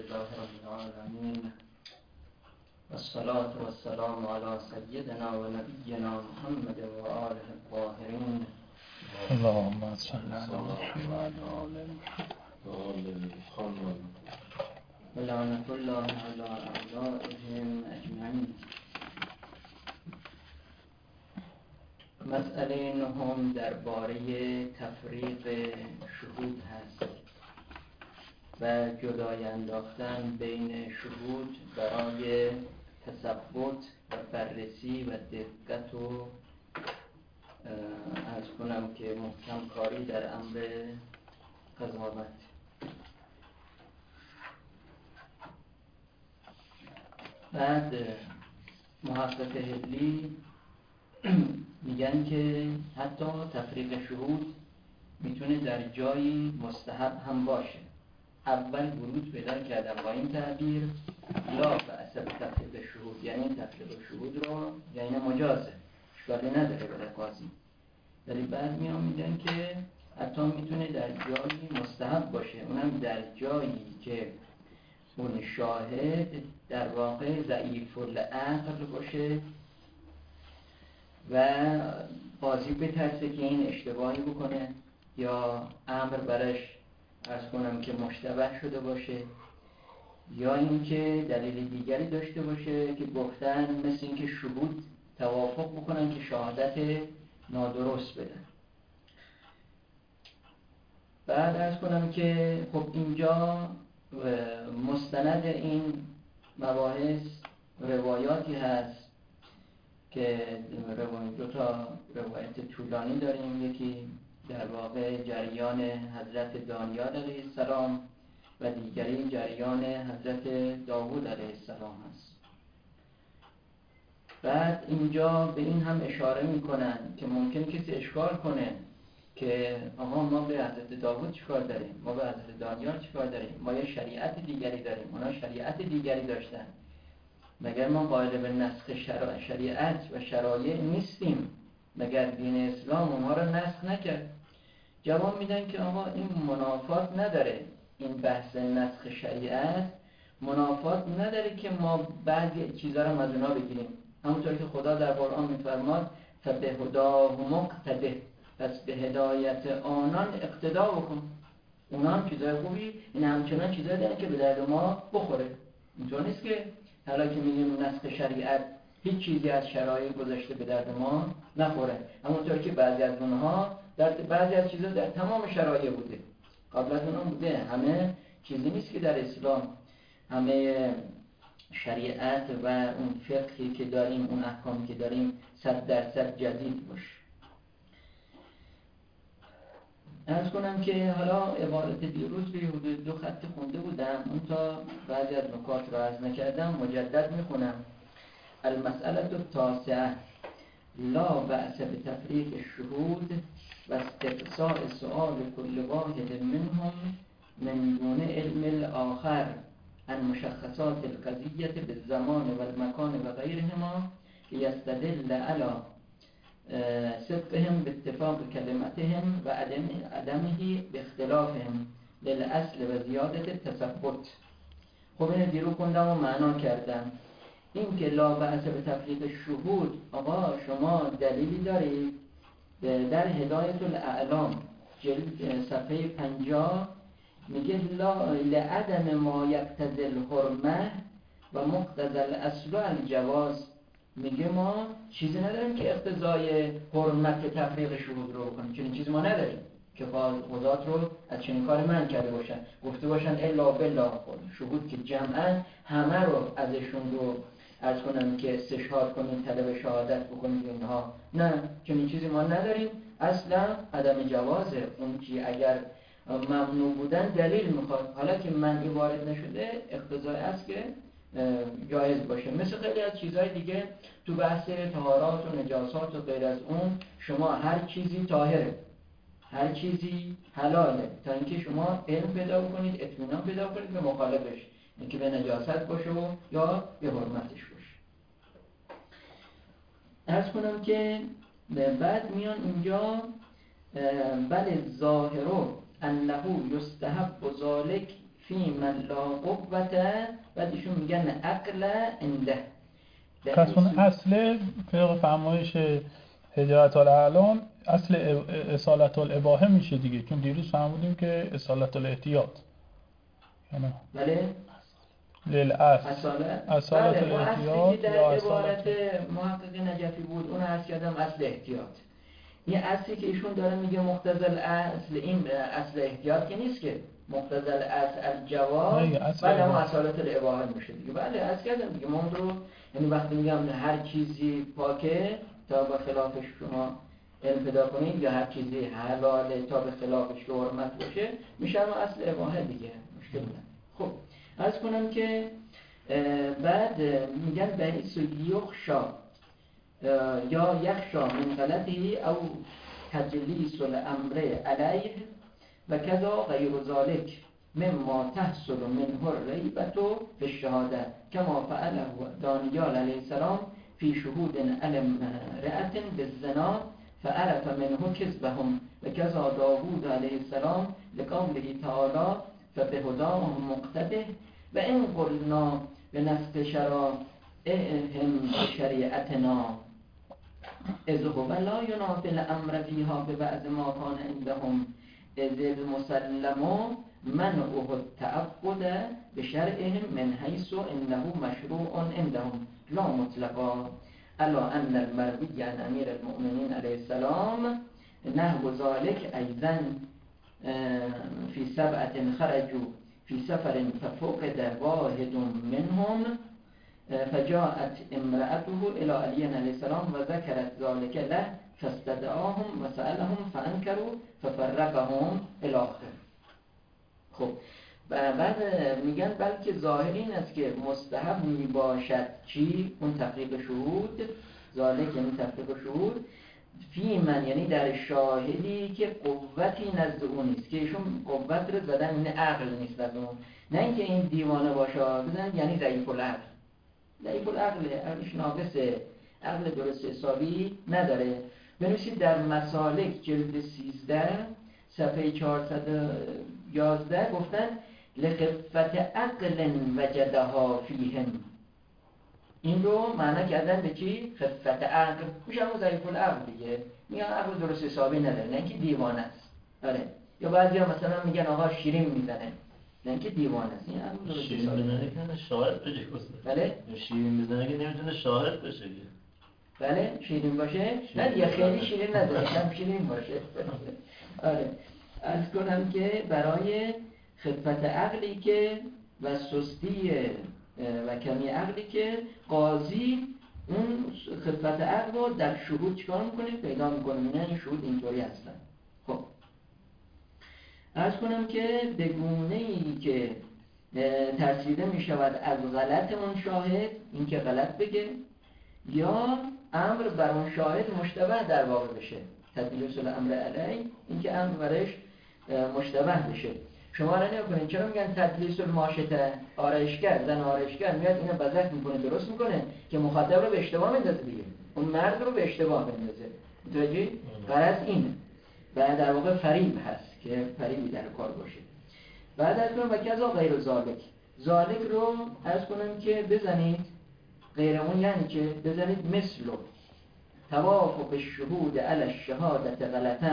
لله رب العالمين والصلاة والسلام على سيدنا ونبينا محمد وآله الطاهرين اللهم صل على محمد وآل محمد ولعنة الله على أعدائهم أجمعين. مسئله نهم درباره تفریق شهود هست و جدای انداختن بین شهود برای تثبت و بررسی و دقت و عرض کنم که محکم کاری در امر قضاوت. بعد محقق هدلی میگن که حتی تفریق شهود میتونه در جایی مستحب هم باشه. اول ورود پیدا کردم با این تعبیر لا بأس بتفریق شهود، یعنی تفریق شهود رو یعنی مجازه، اشکالی نداره برای قاضی. ولی بعد میگن که حتی میتونه در جایی مستحب باشه، اونم در جایی که اون شاهد در واقع ضعیف العقل باشه و قاضی بترسه که این اشتباهی بکنه یا امر برش عرض کنم که مشتبه شده باشه، یا اینکه دلیل دیگری داشته باشه که گفتن مثل اینکه شهود توافق بکنن که شهادت نادرست بدن. بعد عرض کنم که خب اینجا مستند این مباحث روایاتی هست که دو تا روایت طولانی داریم. یکی در واقع جریان حضرت دانیال علیه السلام و دیگری جریان حضرت داوود علیه السلام هست. بعد اینجا به این هم اشاره میکنن که ممکن کسی اشکال کنه که آها ما به حضرت داوود چیکار داریم، ما به حضرت دانیال چیکار داریم، ما یه شریعت دیگری داریم، اونا شریعت دیگری داشتن، مگر ما قائل به نسخ شریعت و شرایع نیستیم؟ مگر دین اسلام اونها رو نسخ نکرد؟ جواب میدن که آقا این منافات نداره، این بحث نسخ شریعت منافات نداره که ما بعضی چیزا رو از اونا بگیریم. همونطور که خدا در قرآن میفرماد فبهداهم اقتده، پس به هدایت آنان اقتدا بکن. اونا هم چیزای خوبی، این همچنان چیزای دارن که به درد ما بخوره. اینطور نیست که حالا که میگیم نسخ شریعت هیچ چیزی از شرایع گذاشته به درد ما نخوره. همونطور که بعضی از اونها در بعضی از چیزا در تمام شرایع بوده، قبل از اونها بوده. همه چیزی نیست که در اسلام همه شریعت و اون فقهی که داریم، اون احکامی که داریم 100% جدید باشه. عرض کنم که حالا عبارت دیروز به حدود 2 خط خونده بودم، اون تا بعضی از نکات رو عرض نکردم، مجدد میخونم. المسئله التاسعه لا بأس بتفریق الشهود و استقصاء سؤال كل واحد منهم من دون علم الآخر عن مشخصات القضیة بالزمان والمكان وغيرهما لیستدل على صدقهم باتفاق کلمتهم و عدمه باختلافهم للأصل و زیادت تثبت. خب این دیرو کندم و معنا کردم. این که لا بأس به تفریق شهود، آقا شما دلیلی دارید؟ در هدایت الاعلام جلد صفحه 50 میگه لا لعدم ما یقتضی الحرمه و مقتضی الاصل الجواز. میگه ما چیزی نداریم که اقتضای حرمت تفریق شهود رو بکنیم، چنین چیزی ما نداریم که قضات رو از چنین کاری منع کرده باشن، گفته باشن الا بالله شهود که جمعا همه رو ازشون رو عرض کنم که استشهاد کنیم، طلب شهادت بکنیم اینها. نه، چنین چیزی ما نداریم، اصلا عدم جوازه. اون چی اگر ممنوع بودن دلیل میخواد، حالا که منعی وارد نشده اقتضای است که جایز باشه. مثل خیلی از چیزهای دیگه تو بحث طهارات و نجاسات و غیر از اون، شما هر چیزی طاهره، هر چیزی حلاله، تا اینکه شما علم پیدا کنید، اطمینان پیدا کنید به مخالفش، اینکه به نجاست باشه و یا به حرمتش باشه. عرض کنم که بعد میان اینجا بل ظاهرو انه یستحب ذلک فی من لا قوة، بعد ایشون میگن عقل عنده. پس اون اصل طبق فرمایش هدایت الاعلام اصل اصالت الاباحه میشه دیگه، چون دیروز فهمیدیم که اصالت الاحتیاط یعنی بله اصالت بله، اون اصلی که در یا عبارت محقق نجفی بود اون عرض کردم اصل احتیاط. این اصلی که ایشون داره میگه مقتضی الاصل، این اصل احتیاط که نیست که مقتضی الاصل الجواز، بله اون اصالت الاباحه میشه دیگه. بله عرض کردم دیگه ما اون رو، یعنی وقتی میگم هر چیزی پاکه تا به خلافش شما انفدا کنید یا هر چیزی حلاله تا به خلافش که حرمت باشه میشه اصل اباحه دیگه، مشکل نه. خب عرض کنم که بعد میگن بحیث یخشا یا یخشا من غلطی او تجلیس الامر علیه و کذا غیر ذلک مما تحصل منه الریبة فی الشهاده کما فعله دانیال علیه السلام فی شهود امرأة بالزنا فعرف منه کذبهم و کذا داوود علیه السلام لقوله تعالی فبهداهم مقتده و این قلنا به نسق شرائعهم شریعتنا اذ هو لا ینافی الامر فیها به بعض ما کان عندهم اذ المسلم منعه التعبد بشرعهم من حیث انه مشروع عندهم لا مطلقا الا ان المروی عن امیر المؤمنین علیه السلام نحو ذلك ایضا فی سبعة خرجوا فی سفر ففقد واحد منهم فجاءت امرأته الى علی علیه السلام و ذکرت ذلك له فاستدعاهم و سألهم فانکروا ففرقهم الى آخر. خب بعد میگن بلکه ظاهر این است که مستحب میباشد چی؟ اون تحقیق شهود، ذالک یعنی تحقیق شهود فی من، یعنی در شاهدی که قوتی نزد اون نیست، که ایشون قوت رو زدن این عقل نیست از اون، نه اینکه این دیوانه باشه بزن، یعنی ضعیف العقل، ضعیف العقل، عقلش ناقصه، عقل درست حسابی نداره. بنویسید در مسالک جلد 13 صفحه 411 گفتن لخفت عقل وجدها فیهم، این رو معنا کردن به چی؟ خفت عقل، میشه همون ضعیف العقل دیگه، میگن عقل درست حسابی نداره، نه اینکه دیوانه است. آره، یا بعضیا مثلا میگن آقا شیرین میزنه، نه اینکه دیوانه است، این عقل درست حسابی میزنه که شاهد بشه. بله شیرین میزنه که نمیتونه شاهد بشه که. بله شیرین باشه، نه دیگه خیلی شیرین نداره، کم شیرین باشه. آره، عرض کنم که برای خفت عقلی که و سستی و کمی عقلی که قاضی اون خفت عقل رو در شهود چکار میکنه؟ پیدا میکنه، نه این شهود اینطوری هستن. خب عرض کنم که به گونه‌ای که ترسیده میشود از غلط اون شاهد، این که غلط بگه، یا امر بر اون شاهد مشتبه در واقع بشه، تدلیس الامر علی، این که امر برش مشتبه بشه. شما را نگاه کنید چرا میگن تدلیس الماشطه، آرایشگر، زن آرایشگر میاد اینو بزک میکنه، درست میکنه که مخاطب رو به اشتباه میندازه دیگه، اون مرد رو به اشتباه میندازه، متوجه؟ غرض اینه و در واقع فریب هست که فریبی در کار باشه. بعد از اون وکذا غیر ذالک رو عرض کنم که بزنید، غیر اون یعنی که بزنید مثل توافق الشهود علی الشهادت غلطاً،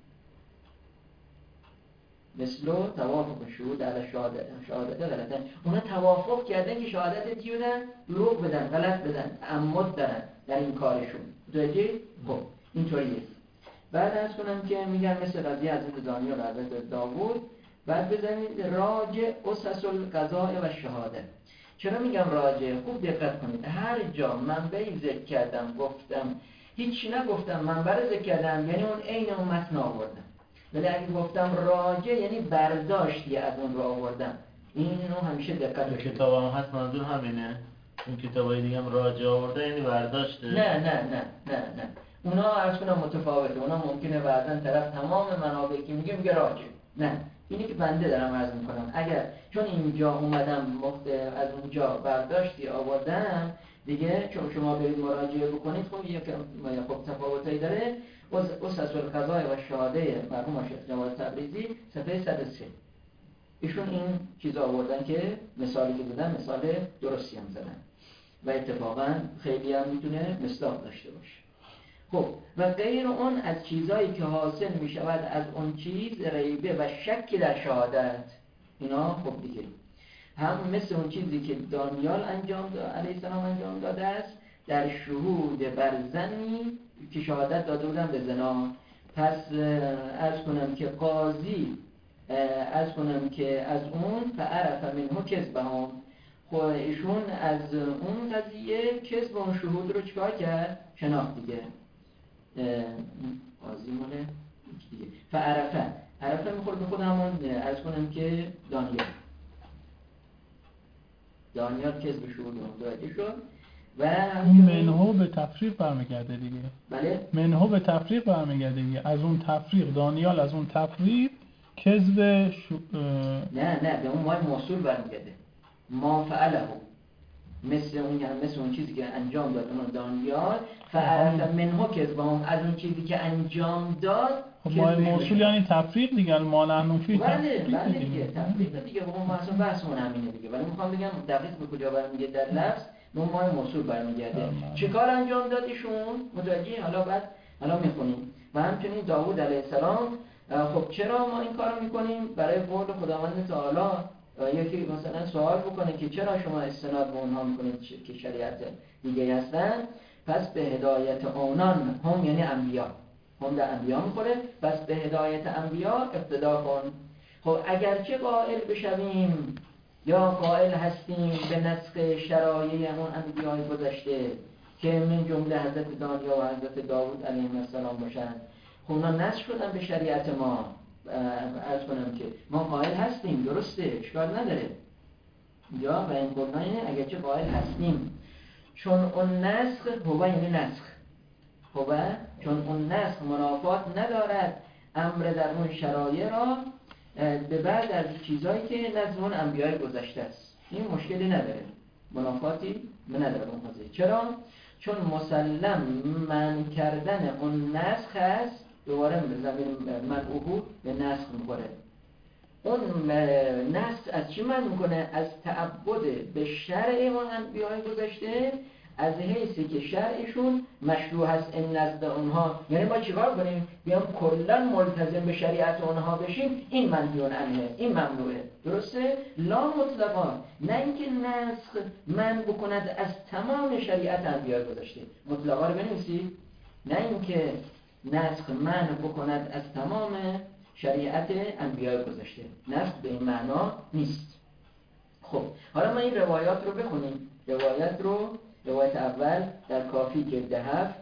مثل توافق الشهود علی الشهادت غلطاً، اونا توافق کردن که شهادت چی بدن؟ دروغ بدن، غلط بدن، تعمد دارن در این کارشون، متوجه؟ خب اینطوریه. بعد از کنم که میگن مثل قضیه حضرت دانیال و حضرت داوود، بعد بزنید راجع اسس القضاء و شهاده. چرا میگم راجع؟ خوب دقت کنید، هر جا منبعی ذکر کردم گفتم هیچی نگفتم منبع رو ذکر کردم یعنی اون عین اون متن آوردم، ولی اگه گفتم راجع یعنی برداشتی از اون رو آوردم، اینو همیشه دقت کنید. کتاب هم هست منظور همینه، اون کتابای دیگه هم راجع آورده یعنی برداشته. نه اونا عرض کنم متفاوته، اونا ممکنه بعضا طرف تمام منابعی که میگه راجع، نه اینی که بنده دارم عرض میکنم، اگر چون اینجا اومدم از اونجا برداشتی آوردم دیگه، چون شما برید مراجعه بکنید خب یکم خب تفاوتایی داره. اسس القضاء و شهاده مرحوم شیخ جمال تبریزی صفحه 103 ایشون این چیز آوردن که مثالی که زدن مثال درستی هم زدن و اتفاقا خیلی هم میتونه مصداق داشته باشه. خب و غیر اون از چیزایی که حاصل میشود از اون چیز ریبه و شک در شهادت، اینا خب دیگه هم مثل اون چیزی که دانیال علیه السلام انجام داده است در شهود بر زنی که شهادت داده بودن به زنا. پس عرض کنم که قاضی عرض کنم که از اون فعرف منه کذبهم، خب ایشون از اون قضیه کذب اون شهود رو چکار کرد؟ شناخت دیگه. قاضی مونه دیگه عرفه میخورد به خود همون عرض کنم که دانیال کذب شهود متوجه شد و اون منهو به تفریق برمیگرده دیگه. بله منهو به تفریق برمیگرده دیگه. از اون تفریق دانیال از اون تفریق کذب نه به اون مای موصول برمیگرده. ما فعله مثل اون چیزی که انجام داد اون دانیال فعرف منهو کذبهم، از اون چیزی که انجام داد. خب مای موصول یعنی تفریق دیگه. ما نحن فی بله دیگه تفریق دیگه. با ما اصلا بحثمون همینه دیگه، ولی میخوام بگم دقیق به کجا برمیگرده در لفظ به مای موصول برمیگرده. چیکار انجام داد ایشون؟ متوجه؟ حالا میخونیم. و همچنین داوود علیه السلام. خب چرا ما این کارو میکنیم؟ برای قول خداوند تعالی یکی مثلا سوال بکنه که چرا شما استناد به اونها میکنید که شریعت دیگه هستن؟ پس به هدایت اونان، هم یعنی انبیا، هم در انبیا میخوره، پس به هدایت انبیا اقتدا کن. خب اگرچه قائل بشویم یا قائل هستیم به نسخ شرایع اون انبیای گذشته که من جمله حضرت دانیال و حضرت داوود علیه السلام باشن، خب اونا نسخ شدن به شریعت ما. عرض کنم که ما قائل هستیم، درسته، اشکال نداره یا و این قرآنه اگرچه قائل هستیم، چون اون نسخ هو یعنی نسخ هو، چون اون نسخ منافات ندارد امر در اون شرایع را به بعد از چیزایی که نزد اون انبیای گذشته است. این مشکلی نداره، منافاتی نداره اون قضیه. چرا؟ چون مسلم من کردن اون نسخ است. دوباره زمین منعوهو به نسخ میخوره. اون نسخ از چی من میکنه؟ از تعبد به شرع اون انبیای گذشته، از حیثی که شرعشون مشروع هست این نزد اونها. یعنی ما چیکار کنیم؟ بیام کلا ملتزم به شریعت اونها بشیم، این منهیون عنه، این ممنوعه. درسته؟ لا مطلقا، نه اینکه نسخ من بکند از تمام شریعت انبیای گذشته. مطلقا رو بنویسید، نه اینکه نسخ من بکند از تمام شریعت انبیای گذشته. نسخ به این معنا نیست. خب حالا ما این روایات رو بخونیم. روایت اول در کافی جلد 7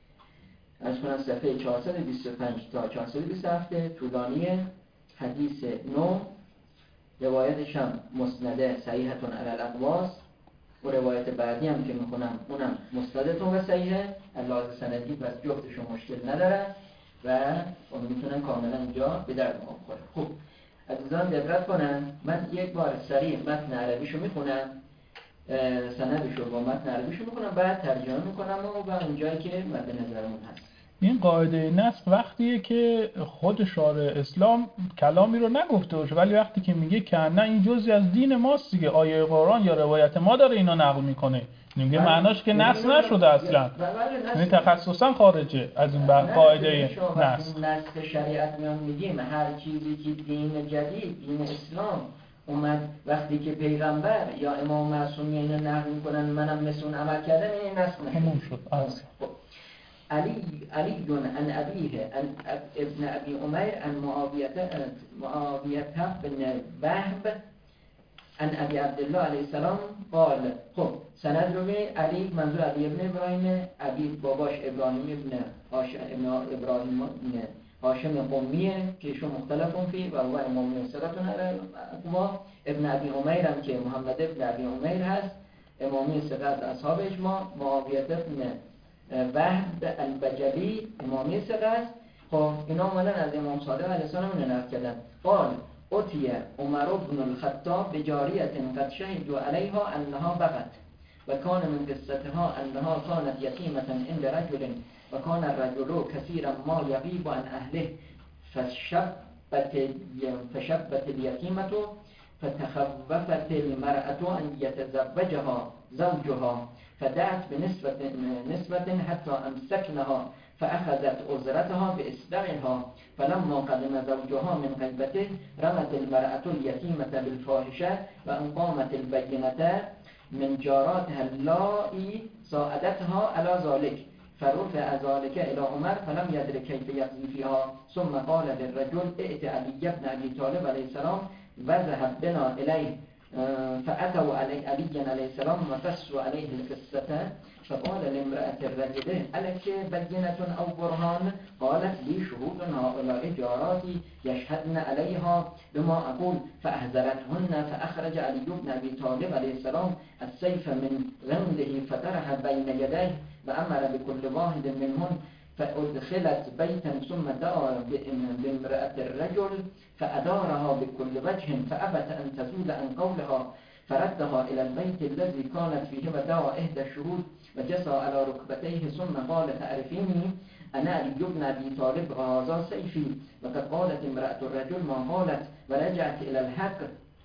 از کنم صفحه 425 تا 427 طولانیه، حدیث 9. روایتش هم مسنده صحیحتون علی الاقواس. و روایت بعدی هم که میخونم اونم مسندتون و صحیحه، لحاظ سندی، پس جفتشون مشکل ندارن و اون میتونن کاملا اینجا به درد ما بخوره. خب عزیزان دقت کنن، من یک بار سریع متن عربیشو میخونم، سندشو با متن عربیشو میخونم، بعد ترجمه میکنم و اونجایی که مد نظرمون هست. این قاعده نسخ وقتیه که خود شارع اسلام کلامی رو نگفته باشه، ولی وقتی که میگه که نه این جزئی از دین ماست دیگه، آیه قرآن یا روایت ما داره اینا نقل میکنه، میگه معناش که نسخ نشده اصلا، یعنی تخصصا خارجه از این قاعده نسخ. نسخ شریعت میان میگیم هر چیزی که دین جدید، دین اسلام اومد، وقتی که پیغمبر یا امام معصوم اینو نقل میکنن منم مثل اون عمل کردم، این نسخ نشد. علی عن أبيه عن ابن أبي أمير عن معاوية بن وهب عن أبي عبد الله عليه السلام قال. خب سند رو به علی، منظور علی ابن ابراهیم، ابی باباش ابراهیم ابن هاشم قمیه که ایشون مختلفون فی و هو امام سراتون اقوا. ابن ابی امیر هم که محمد ابن ابی امیر هست، امامی سقط اصحاب اجماع. معاویه ابن وهب البجلی امامی سقط. خب اینا اومدن از امام صادق علیه السلام اینو نقل کردن. قال اتي عمر بن الخطاب بجاریه قد شهدوا علیها انها بغت و کان من قصتها انها كانت یتیمه عند رجل و کان الرجل كثيرا ما یغیب عن اهله فشبت الیتیمه فتخوفت المرأة أن يتزوجها زوجها فدعت بنسبة حتى أمسكنها فأخذت أزرتها بإصبعها فلما قدم زوجها من غيبته رمت المرأة اليتيمة بالفاحشة وأن قامت البينة من جاراتها اللائي ساعدتها على ذلك فرفع ذلك إلى عمر فلم يدرك كيف يقضي فيها ثم قال للرجل ائت علي بن أبي طالب عليه السلام وذهب بنا إليه فأتوا علي عليه السلام وقصوا عليه القصة فقال لامرأة الرجل ألك بينة أو برهان؟ قالت لي شهود هؤلاء جاراتي يشهدن عليها بما أقول فأحذرتهن فأخرج علي بن أبي طالب عليه السلام السيف من غمده فطرح بين يديه وأمر بكل واحد منهن فأدخلت بيتا ثم دعا بامرأة الرجل فأدارها بكل وجه فأبت أن تزول عن قولها فردها إلى البيت الذي كانت فيه ودعا إحدى الشهود وجسى على ركبتيه ثم قال تعرفيني أنا علي بن أبي طالب وهذا سيفي وقد قالت امرأة الرجل ما قالت ورجعت إلى الحق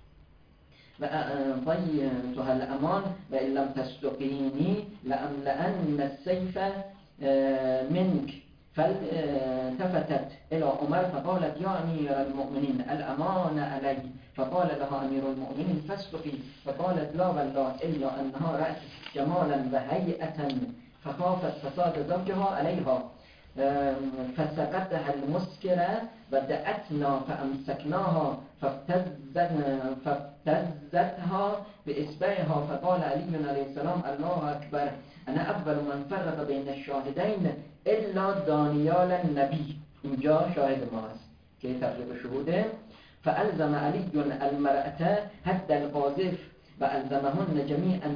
وأعطيتها الأمان وإن لم تصدقيني لأملأن السيف منك فالتفتت إلى عمر فقالت يا أمير المؤمنين الأمان علي فقال لها أمير المؤمنين فاصدقي فقالت لا والله إلا أنها رأت جمالا وهيئة فخافت فصاد زوجها عليها فسقطها المسكرة ودأتنا فأمسكناها فابتزتها بإصبعها فقال علي عليه السلام الله أكبر أنا أول من فرق بين الشاهدين إلا دانيال النبي اینجا شاهد ماست که تفریق شهوده فألزم علي المرأة حد القاذف وألزمهن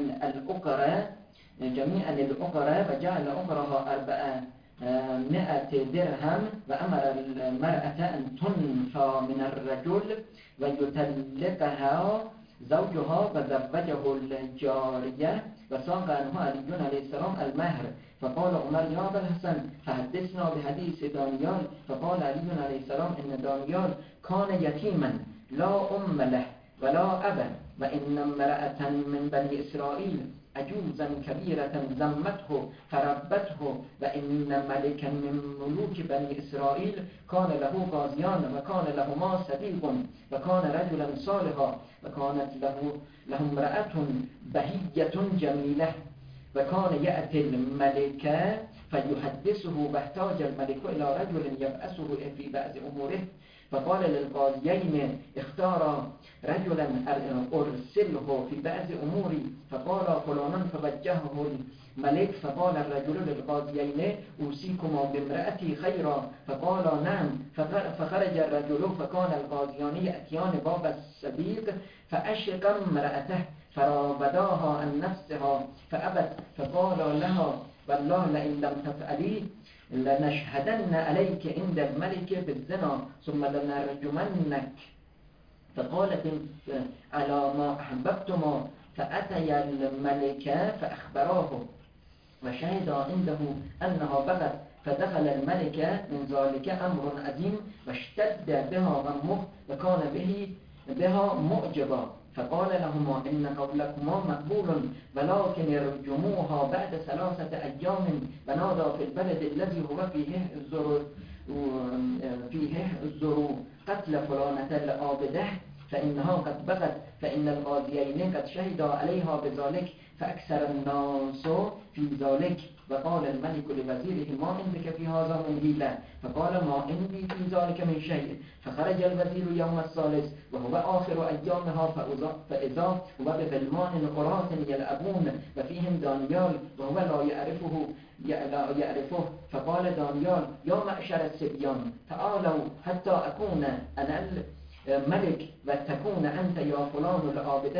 جميعا الأقرة وجعل أقرها 400 درهم وأمر المرأة أن تنفى من الرجل ويطلقها زوجها وزوجه الجارية وساق عنه علي عليه السلام المهر فقال عمر يا أبا الحسن فحدثنا بحديث دانيال فقال علي عليه السلام إن دانيال كان يتيما لا أم له ولا أبا وإن امرأة من بني إسرائيل عجوزا كبيرة ذمته فربته وإن ملكا من ملوك بني إسرائيل كان له غازيان وكان لهما صديق وكان رجلا صالحا وكانت له امرأة بهية جميلة وكان يأتي الملك فيحدثه واحتاج الملك إلى رجل يبأسه في بعض أموره فقال للقاضيين اختار رجلا أرسله في بعض أموري فقال فلانا فوجهه الملك فقال الرجل للقاضيين أوصيكما بامرأتي خيرا فقال نعم فخرج الرجل فكان القاضيان يأتيان باب السبيق فأشق امرأته فراوداها عن نفسها فأبت فقال لها والله لئن لم تفعلي لنشهدن عليك عند الملك بالزنا ثم لنرجمنك فقالت على ما أحببتما فأتي الملك فأخبراه وشهد عنده أنها بغت فدخل الملك من ذلك أمر عظيم واشتد بها غمه وكان بها معجبا فقال لهما إن قولكما مقبول ولكن ارجموها بعد 3 أيام ونادى في البلد الذي هو فيه الزرو قتل فلانة العابدة فإنها قد بغت فإن القاضيين قد شهدا عليها بذلك فأكثر الناس في ذلك وقال الملك لوزيره ما عندك في هذا من حيلة فقال ما عندي في ذلك من شيء فخرج الوزير يوم الثالث وهو آخر أيامها فإذا هو بغلمان قراة يلعبون وفيهم دانيال وهو لا يعرفه فقال دانيال يا معشر الصبيان تعالوا حتى أكون أنا الملك وتكون أنت يا فلان العابدة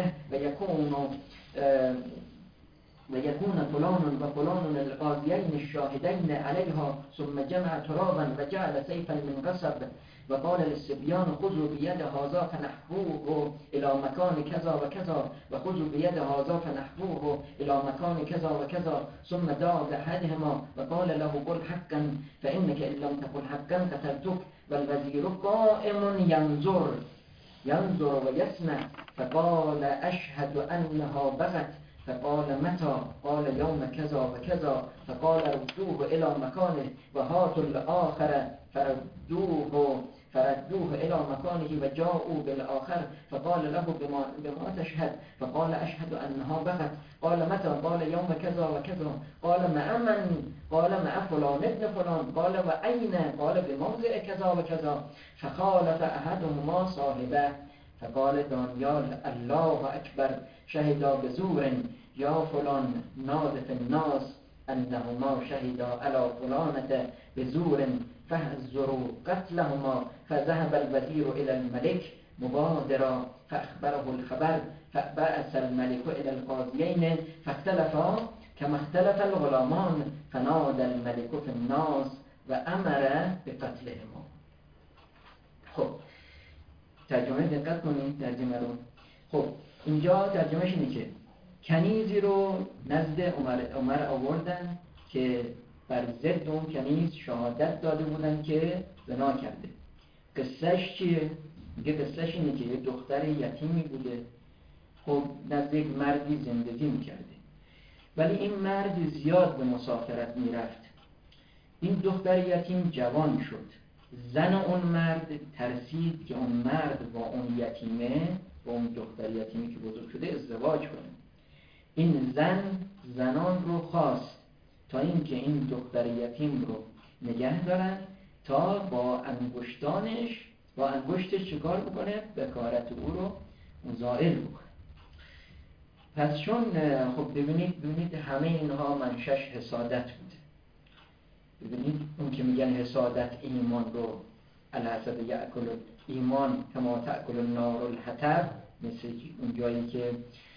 ويكون فلان وفلان القاضيين الشاهدين عليها ثم جمع ترابا وجعل سيفا من قصب وقال للصبيان خذوا بيد هذا فنحوه إلى مكان كذا وكذا وخذوا بيد هذا فنحوه إلى مكان كذا وكذا ثم دعا بأحدهما وقال له قل حقا فإنك إن لم تقل حقا قتلتك والوزير قائم ينظر ينظر ويسمع فقال أشهد أنها بغت فقال متى؟ قال يوم كذا وكذا فقال ردوه إلى مكانه وهاتوا الآخر فردوه إلى مكانه وجاءوا بالآخر فقال له بما تشهد؟ فقال أشهد أنها بغت. قال متى؟ قال يوم كذا وكذا. قال مع من؟ قال مع فلان ابن فلان. قال وأين؟ قال بموضع كذا وكذا. فخالف أحدهما صاحبه فقال دانيال الله أكبر شهدا بزور يا فلان نادى في الناس أنهما شهدا على فلانة بزور فاحذروا قتلهما. فذهب الوزير إلى الملك مبادرا فأخبره الخبر فبعث الملك إلى القاضيين فاختلفا كما اختلف الغلامان فنادى الملك في الناس وأمر بقتلهما. خب ترجمه دقت کنید ترجمه رو. خب اینجا ترجمهش اینه که کنیزی رو نزد عمر آوردن که بر ضد اون کنیز شهادت داده بودن که زنا کرده. قصهش چیه؟ میگه قصهش اینه که یه دختر یتیمی بوده، خب نزد یک مردی زندگی میکرده، ولی این مرد زیاد به مسافرت میرفت. این دختر یتیم جوان شد. زن اون مرد ترسید که اون مرد با اون یتیمه، با اون دختر یتیمی که بزرگ شده ازدواج کنه. این زنان رو خواست تا اینکه این دختر یتیم رو نگه دارن تا با انگشتش چیکار بکنه؟ بکارت او رو زائل بکنه. پس چون خب ببینید همه اینها منشأش حسادت بوده. ببینید اون که میگن حسادت ایمان رو الحسد یأکل ایمان کما تأکل النار الحطب، مثل اون جایی که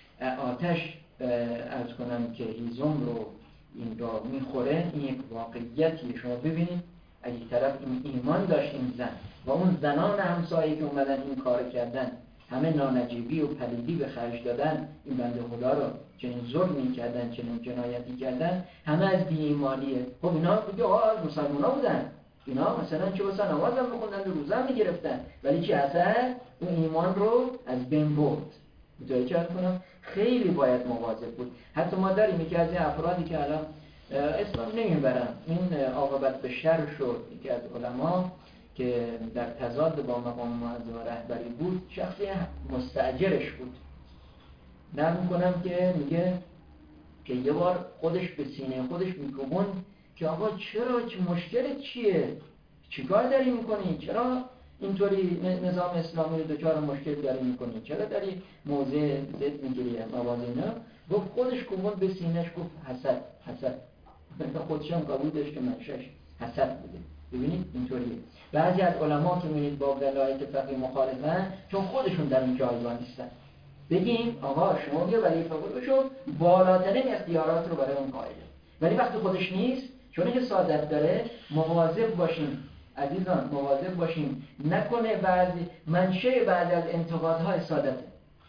آتش عرض کنم که هیزم رو این را میخوره. این یک واقعیتی. شما ببینید از این طرف این ایمان داشت این زن و اون زنان همسایه که اومدن این کار کردن همه نانجیبی و پلیدی به خرج دادن، این بنده خدا رو چنین ظلمی کردن، چنین جنایتی کردن، همه از بی ایمانیه. خب اینا بگه از مسلمان ها بودن، اینا مثلا چه بسا نماز هم بخوندن و روزه هم میگرفتن، ولی چه اثر؟ اون ایمان رو از بین برد. متوجه چه کنم؟ خیلی باید مواظب بود. حتی ما داریم که از این افرادی که الان اسمم نمیبرم، این عاقبت به شر شد، یکی از علما که در تضاد با مقام معظم رهبری بود، شخصی مستاجرش بود. نرم کنم که میگه که یه بار خودش به سینه خودش میکوبون که آقا چرا، چه مشکلت چیه؟ چیکار داری میکنی؟ چرا اینطوری نظام اسلامی رو دچار مشکل داری میکنی؟ چرا داری موضع ضد میگیری موازی نه؟ گفت خودش کوبون به سینهش، گفت حسد. خودش هم قبول داشت که منشأش حسد بوده. ببینید اینطوریه. بعضی از علما که می‌بینید با ولایت فقیه مخالفن، چون خودشون در این جایگاه نیستن. بگیم آقا شما بیا ولی فقیه بشو، بالاترین اختیارات رو برای اون قائله. ولی وقتی خودش نیست، چون که سعادت داره، مواظب باشیم عزیزان، مواظب باشیم نکنه بعضی منشأ بعضی از انتقادهای سعادته.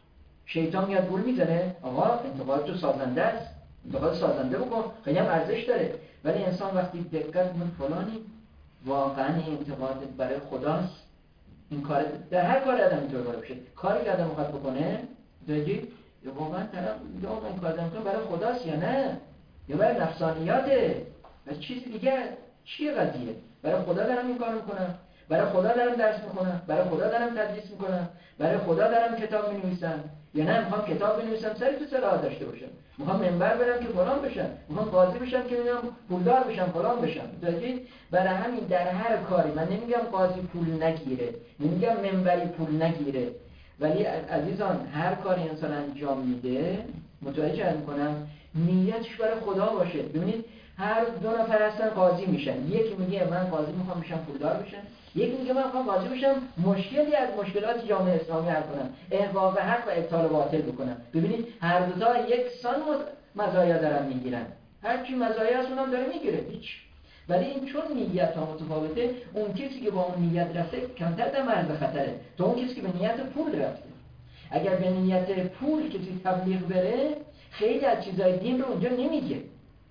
شیطان میاد گول میزنه، آقا انتقاد تو سازنده است، انتقاد سازنده بکن، خیلی هم ارزش داره. ولی انسان وقتی دقت من فلانی واقعا این انتقادت برای خداست، این کار در هر کار آدم اینطور باشه، کاری که آدم میخواد بکنه دیگه واقعا طرف یا این کار آدم میکنه برای خداست یا نه، یا برای نفسانیاته و چیز دیگه. چیه قضیه؟ برای خدا دارم این کار میکنم، برای خدا دارم درس میکنم، برای خدا دارم تدریس میکنم، برای خدا دارم کتاب مینویسم، یا نه میخوام کتاب بنویسم سری تو صلاح داشته باشم، میخوام منبر برم که فلان بشم، میخوام قاضی بشم که میگم پولدار بشم فلان بشم. دیدید؟ برای همین در هر کاری، من نمیگم قاضی پول نگیره، نمیگم منبری پول نگیره، ولی عزیزان هر کاری انسان انجام میده متوجه میکنم نیتش برای خدا باشه. ببینید هر دو نفر هستن قاضی میشن، یکی میگه من قاضی میخوام بشم پولدار بشم، یکی میگه من میخوام قاضی بشم مشکلی از مشکلات جامعه اسلامی حل کنم، احقاق حق و ابطال باطل بکنم. ببینید هر دو تا یکسان مزایا دارن میگیرن، هر کی مزایا از اونم داره میگیره هیچ. ولی این چون نیت ها متفاوته، اون کسی که با اون نیت رفته کمتر در معرض خطره تا اون کسی که به نیت پول رفته. اگر به نیت پول کسی تبلیغ بره، خیلی از چیزای دین رو اونجا نمیگه.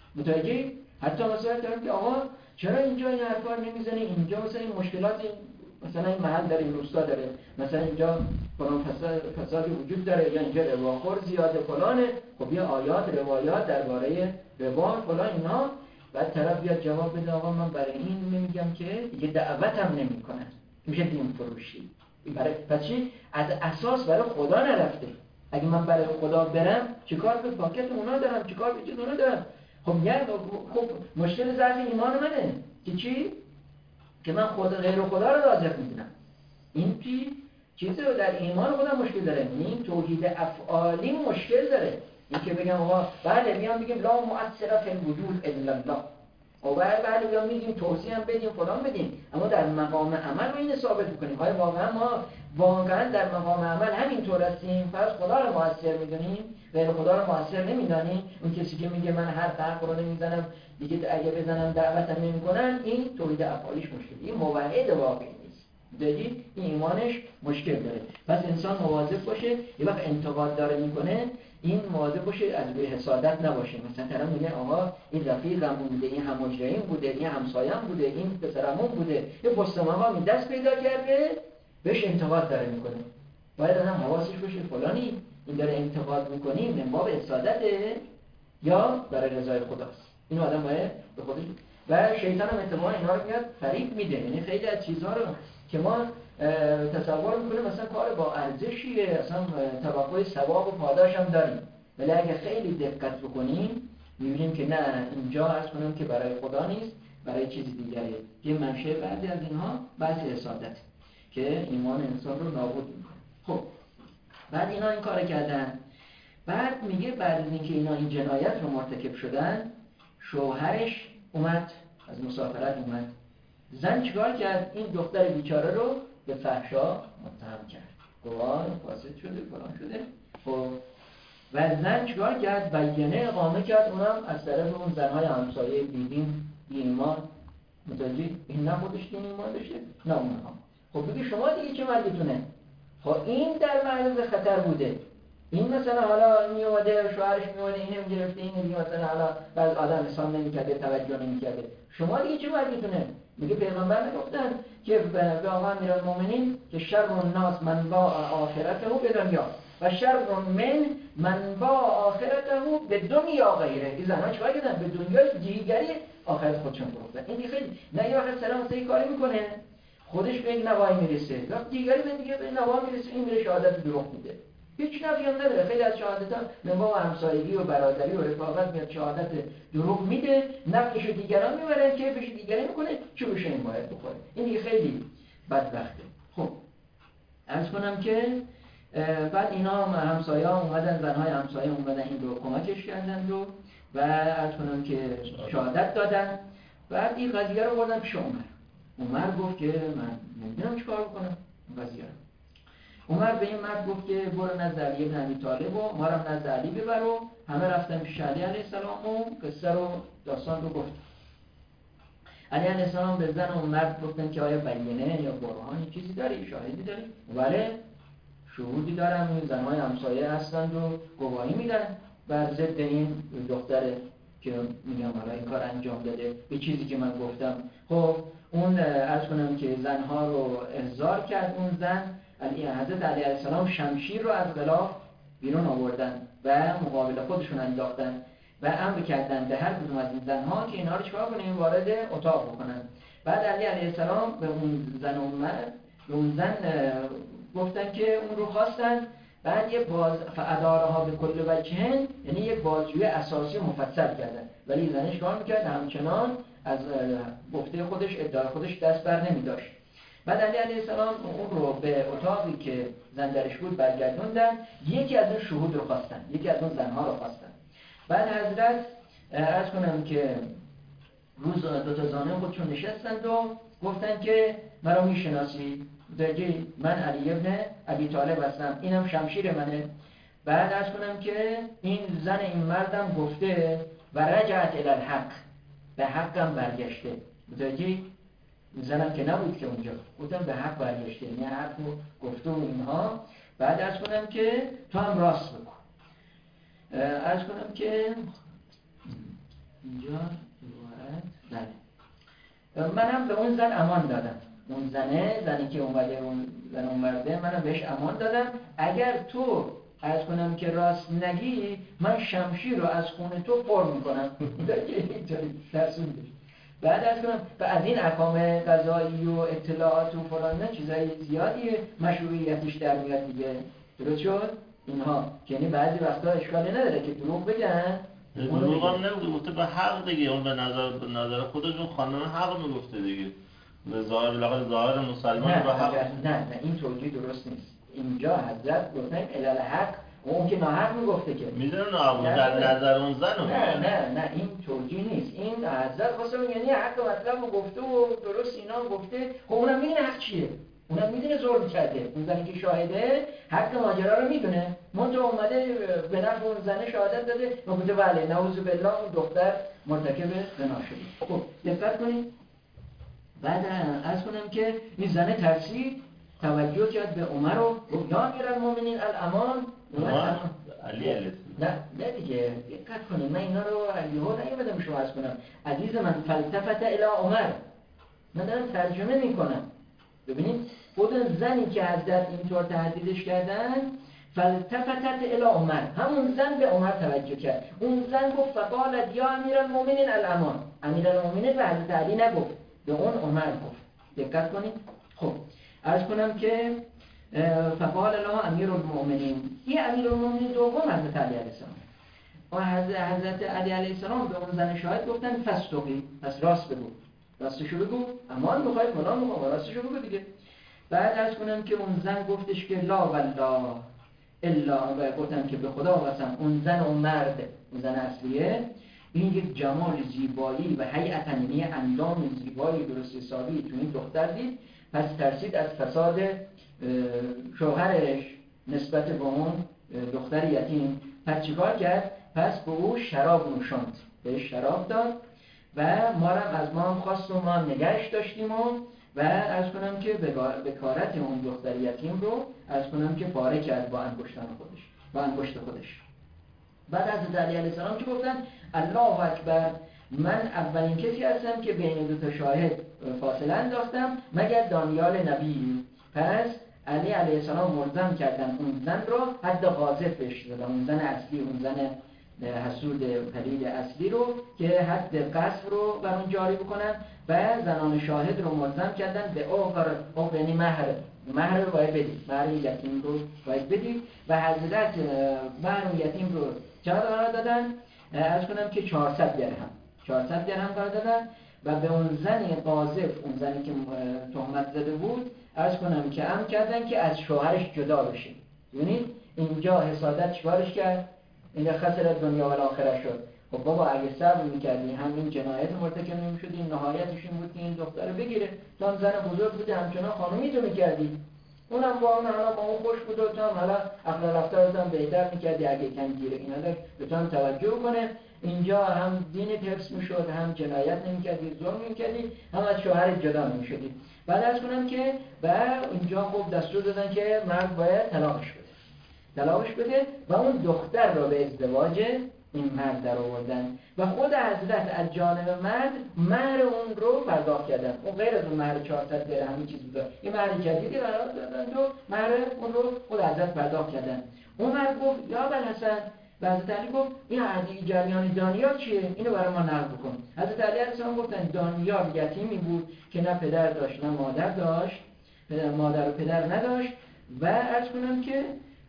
متوجه؟ حتی مثلا دارم که آقا چرا اینجا این حرفا نمیزنی، اینجا مثلا این مشکلات مثلا این محل داره، این روستا داره، مثلا اینجا فلان فسادی وجود داره، یا اینجا رباخور زیاده فلانه. خب یه آیات روایات درباره ربا فلان اینا، بعد طرف بیاد جواب بده آقا من برای این نمیگم که دیگه دعوتم نمیکنن، میشه دین فروشی. برای پس چی؟ از اساس برای خدا نرفته. اگه من برای خدا برم چیکار به پاکت اونا دارم، چیکار به چیز اونا دارم؟ خب یعنی خب مشکل ضعف ایمان منه که چی؟ که من خدا غیر خدا رو رازق میدونم. این چیزی رو در ایمان خودم مشکل داره. این توحید افعالی مشکل داره. این که بگم آقا بله میام بگیم لا مؤثر فی الوجود الا الله، و بله بیام میگیم توضیح هم بدیم فلان بدیم، اما در مقام عمل رو این ثابت میکنیم. آیا واقعا ما واقعا در مقام عمل همینطور هستیم؟ پس خدا رو مؤثر میدونیم، غیر خدا رو مؤثر نمیدونیم. اون کسی که میگه من هر حرف رو نمیزنم دیگه اگه بزنم دعوتم نمیکنن، این توحید افعالیش مشکلی، این موحد واقعی نیست. دیدید این ایمانش مشکل داره. پس انسان مواظب باشه. یه وقت انتقاد داره میکنه، این مواظب باشه از روی حسادت نباشه. مثلا طرف میگه آقا این رفیقم بوده، این هماجراییم بوده، این همسایم بوده، این پسرمون بوده، یه پست مقامی دست پیدا کرده بهش انتقاد داره میکنه. باید آدم حواسش باشه فلانی این داره انتقاد میکنی من باب حسادته یا برای رضای خداست. این آدم باید به خودش، و شیطان هم اتفاقا اینا رو میاد فریب میده. یعنی خیلی از چیزها رو که ما تصور میکنیم مثلا کار با ارزشیه، اصلا توقع ثواب و پاداش هم داریم، ولی اگه خیلی دقت بکنیم میبینیم که نه، اینجا عرض کنم که برای خدا نیست، برای چیز دیگره. یه منشه بعضی از اینها بعضی حسادت که ایمان انسان رو نابود میکنه. خب بعد اینا این کار کردن. بعد میگه بعد از اینکه اینا این جنایت رو مرتکب شدن، شوهرش اومد از مسافرت اومد. زن چیکار کرد؟ این دختر بیچاره رو به فحشا متهم کرد، گواه فاسد شده فلان شده. خب و زن چیکار کرد؟ بیانیه اقامه کرد، اونم از طرف اون زنهای همسایه بیدین ایمان. متوجه این نه خودش دین ایمان داشته نه اونها. خب بگی شما دیگه چه مرگتونه؟ خب این در معرض خطر بوده. این مثلا حالا می اومده شوهرش می اومده اینو گرفته، این دیگه مثلا حالا بعض آدم حساب نمی‌کرده، توجه نمی‌کرده. شما دیگه چه مرگتونه؟ میگه پیغمبر نگفتن که به آقا امیرالمومنین که شر الناس من با آخرته به دنیا و شر من با آخرته به دنیا غیره. این زنها چیکار کردن؟ به دنیای دیگری آخرت خودشون فروختن. این خیلی نه یه وقت سلام سه کاری میکنه خودش به یک نوایی میرسه، وقت دیگری به دیگه به نوا میرسه، این میره شهادت دروغ میده. هیچ نفعی هم نداره. خیلی از شهادت‌ها منبع همسایگی و برادری و رفاقت میاد شهادت دروغ میده، نفعش دیگران میبرن، کیفش دیگری میکنه، چوبش این باید بخوره. این دیگه خیلی بدبخته. خب عرض کنم که بعد اینا همسایه‌ها اومدن، زنهای همسایه اومدن این رو کمکش کردن رو و عرض کنم که شهادت دادن. بعد این قضیه رو بردن پیش عمر گفت که من نمیدونم چیکار بکنم این قضیه رو. عمر به این مرد گفت که برو نزد علی بن ابی طالب و ما رو نزد علی ببر و همه رفتن پیش علی علیه السلام و قصه رو داستان رو گفت. علی علیه السلام به زن و مرد گفتن که آیا بیانیه یا برهانی چیزی داری، شاهدی داری؟ بله شهودی دارم، این زنهای همسایه هستند و گواهی میدن بر ضد این دختره که میگم حالا این کار انجام داده به چیزی که من گفتم. خب اون عرض کنم که زنها رو احضار کرد. اون زن حضرت علی علیه السلام شمشیر رو از غلاف بیرون آوردن و مقابل خودشون انداختن و امر کردن به هر کدوم از این زنها که اینا رو چیکار کنن؟ وارد اتاق بکنن. بعد علی علیه السلام به اون زن اومد، به اون زن گفتن که اون رو خواستن. بعد یه باز فعدارها به کل وجهن، یعنی یک بازجویی اساسی مفصل کردن، ولی زنش کار میکرد همچنان از گفته خودش ادعای خودش دست بر نمی داشت. بعد علی علیه السلام اون رو به اتاقی که زن درش بود برگردوندن، یکی از اون شهود رو خواستن، یکی از اون زنها رو خواستن. بعد حضرت عرض کنم که روز دو تا زانه خودشون نشستند و گفتن که مرا میشناسی؟ دیگه من علی ابن ابی طالب هستم، اینم شمشیر منه. بعد عرض کنم که این زن این مردم گفته و رجعت الی الحق، به حقم برگشته. دیگه زنم که نبود که اونجا، گفتم به حق برگشته، یعنی حق رو گفته و اینها. بعد عرض کنم که تو هم راست بکن. عرض کنم که اینجا منم به اون زن امان دادم، اون زنی که اومده، اون زن اومده، منم بهش امان دادم اگر تو عرض کنم که راست نگی من شمشیر رو از خون تو پر میکنم. اینطوری ترسوندش. بعد از کنم و از این احکام قضایی و اطلاعات و فلان چیزای زیادی مشروعیتش در میاد دیگه. درست شد؟ اینها یعنی بعضی وقتا اشکالی نداره که دروغ بگن. دروغ هم نمیگه، گفته به حق دیگه، اون به نظر خودشون خانم حق میگفته دیگه، به ظاهر مسلمان به حق. نه این توجیه درست نیست. اینجا حضرت گفتن علل حق، اون که ناحق میگفته که میدونه ناحق در نظر اون زن. نه این توجیه نیست. این حضرت خواستم یعنی حق مطلب رو گفته و درست اینا گفته. خب اونم میدونه حق چیه، اونم میدونه ظلم کرده. اون زنی که شاهده حق ماجرا رو میدونه. منتها اومده به نفع اون زنه شهادت داده و گفته بله نعوذ بالله اون دختر مرتکب زنا شده. خب دقت کنید. بعد عرض کنم که این زنه ترسید، توجه کرد به عمر و گفت یا امیرالمومنین الامان. علی نه دیگه دقت کنید، من اینا رو علیه نیومدم شما عرض کنم. عزیز من فلتفت الی عمر، من دارم ترجمه میکنم. ببینید خود زنی که حضرت اینطور تهدیدش کردن فلتفتت الی عمر، همون زن به عمر توجه کرد. اون زن گفت فقالت یا امیرالمومنین الامان. امیرالمومنین به حضرت علی نگفت، به اون عمر گفت. دقت کنید. خب عرض کنم که فقال له امیرالمومنین، این امیرالمومنین دوم حضرت علی علیه السلام و حضرت علی علیه السلام به اون زن شاهد گفتن فستقی، پس راست بگو، راستشو بگو، امان میخوای فلان میخوای، راستشو بگو دیگه. بعد عرض کنم که اون زن گفتش که لا والله الا، و گفتم که به خدا قسم اون زن و مرد، اون زن اصلیه، این یک جمال زیبایی و هیئت یعنی اندام زیبایی درست حسابی تو این دختر دید. پس ترسید از فساد شوهرش نسبت به اون دختر یتیم. پس چیکار کرد؟ پس به او شراب نوشاند، بهش شراب داد و ما هم خواست و ما هم نگهش داشتیم و عرض کنم که بکارت اون دختر یتیم رو عرض کنم که پاره کرد با انگشت خودش. بعد از علی علیه السلام که گفتن الله اکبر، من اولین کسی هستم که بین دو تا شاهد فاصله انداختم مگر دانیال نبی. پس علی علیه السلام ملزم کردن اون زن رو حد قاذف بهش دادن، اون زن اصلی، اون زن حسود پلید اصلی رو که حد قذف رو بر اون جاری بکنن و زنان شاهد رو ملزم کردن به اوقر یعنی مهر رو باید بدید، مهر یتیم رو باید بدید و حضرت مهر یتیم رو چقدر قرار دادن؟ عرض کنم که 400 درهم قرار دادن و به اون زن قاذف، اون زنی که تهمت زده بود عرض کنم که امر کردن که از شوهرش جدا بشه. یعنی اینجا حسادت چیکارش کرد؟ اینجا خسر دنیا و آخرت شد. خب بابا اگه صبر می‌کردی همین جنایت مرتکب نمی‌شدی، نهایتش این بود که این دختر رو بگیره. تو هم زن بزرگ بودی، همچنان خانومی تو می‌کردی، اونم با اون حالا با اون خوش بود و تو هم حالا اخلاق رفتارت هم بهتر می‌کردی. اگه کم گیره اینا داشت به تو هم توجه کنه، اینجا هم دینت حفظ می‌شد، هم جنایت نمی‌کردی، ظلم نمی‌کردی، هم از شوهرت جدا نمی‌شدی. بعد از کنم که اینجا خب دستور دادن که مرد باید طلاقش بده و اون دختر رو به ازدواج این مرد در آوردن و خود حضرت از جانب مرد مهر اون رو پرداخت کردن. اون غیر از اون مهر 400 درهم چیز بود، این مهر جدیدی قرار دادن و مهر اون رو خود حضرت پرداخت کردن. اون مرد گفت یا ابوالحسن، و حضرت علی گفت این عادی جریان دانیال چیه؟ اینو برای ما نقل بکن. حضرت علی علیه السلام گفتن دانیال یتیمی بود که نه پدر داشت نه مادر داشت، مادر و پدر نداشت و عرض کنم که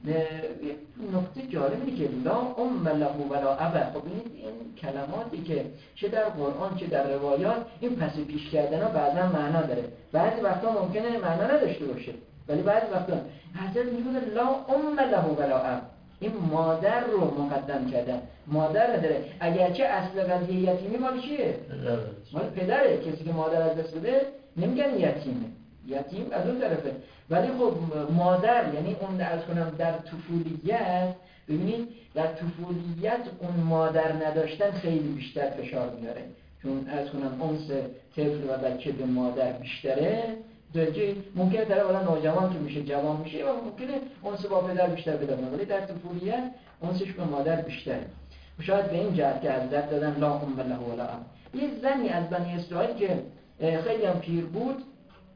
نکته جالبی که لا ام له ولا ابا. خب این کلماتی که چه در قرآن چه در روایات این پس پیش کردن ها بعضا معنا داره، بعضی وقتا ممکنه معنا نداشته باشه، ولی بعضی وقتا حضرت میگه لا ام له ولا اب، این مادر رو مقدم کردن. مادر نداره، اگرچه اصل قضیه یتیمی مال چیه؟ مال پدره. کسی که مادر از دست بده نمیگن یتیمه، یتیم از اون طرفه. ولی خب مادر یعنی اون عرض کنم در طفولیت، ببینید در طفولیت اون مادر نداشتن خیلی بیشتر فشار میاره، چون عرض کنم انس طفل و بچه به مادر بیشتره. درجه ممکنه طرف الان نوجوان که میشه جوان میشه و ممکنه انس با پدر بیشتر پیدا کنه، ولی در طفولیت انسش به مادر بیشتره. شاید به این جهت که حضرت دادن لا ام له ولا اب. یه زنی از بنی اسرائیل که خیلی هم پیر بود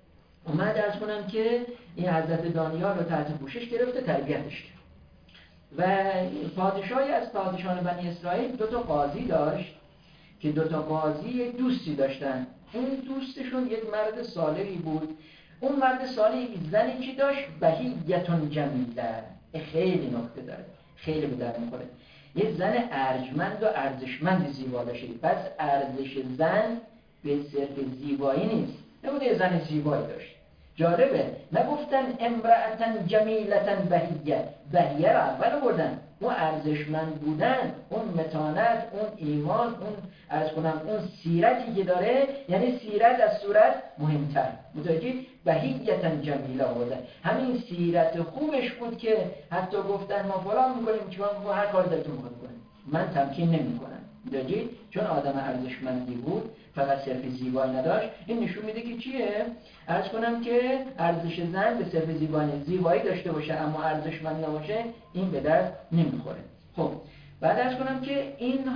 اومد ارز کنم که این حضرت دانیال رو تحت پوشش گرفته، تربیتش کرد. و پادشاهی از پادشاهان بنی اسرائیل 2 قاضی داشت که 2 قاضی یک دوستی داشتن. اون دوستشون یک مرد صالحی بود. اون مرد صالح یک زنی که داشت، بهیتون جمیله. خیلی نکته داره، خیلی به درد میخوره. یه زن ارجمند و ارزشمند زیبا داشت. پس ارزش زن به صرف زیبایی نیست، نبود یه زن زیبایی داشت. جالبه نگفتن امرأتن جمیلتن بهیه را اول بردن. اون ارزشمند بودن، اون متانت، اون ایمان، اون عرض کنم اون سیرتی که داره، یعنی سیرت از صورت مهمتر. متوجه؟ بهیتن جمیله بودن. همین سیرت خوبش بود که حتی گفتن ما فلان میکنیم، چون ما هر کار دلتون کنیم، من تمکین نمیکنم. متوجه؟ چون آدم ارزشمندی بود، فقط صرف زیبایی نداشت. این نشون میده که چیه؟ عرض کنم که ارزش زن به صرف زیبایی داشته باشه اما ارزشمند نباشه، این به درد نمیخوره. خب بعد عرض کنم که این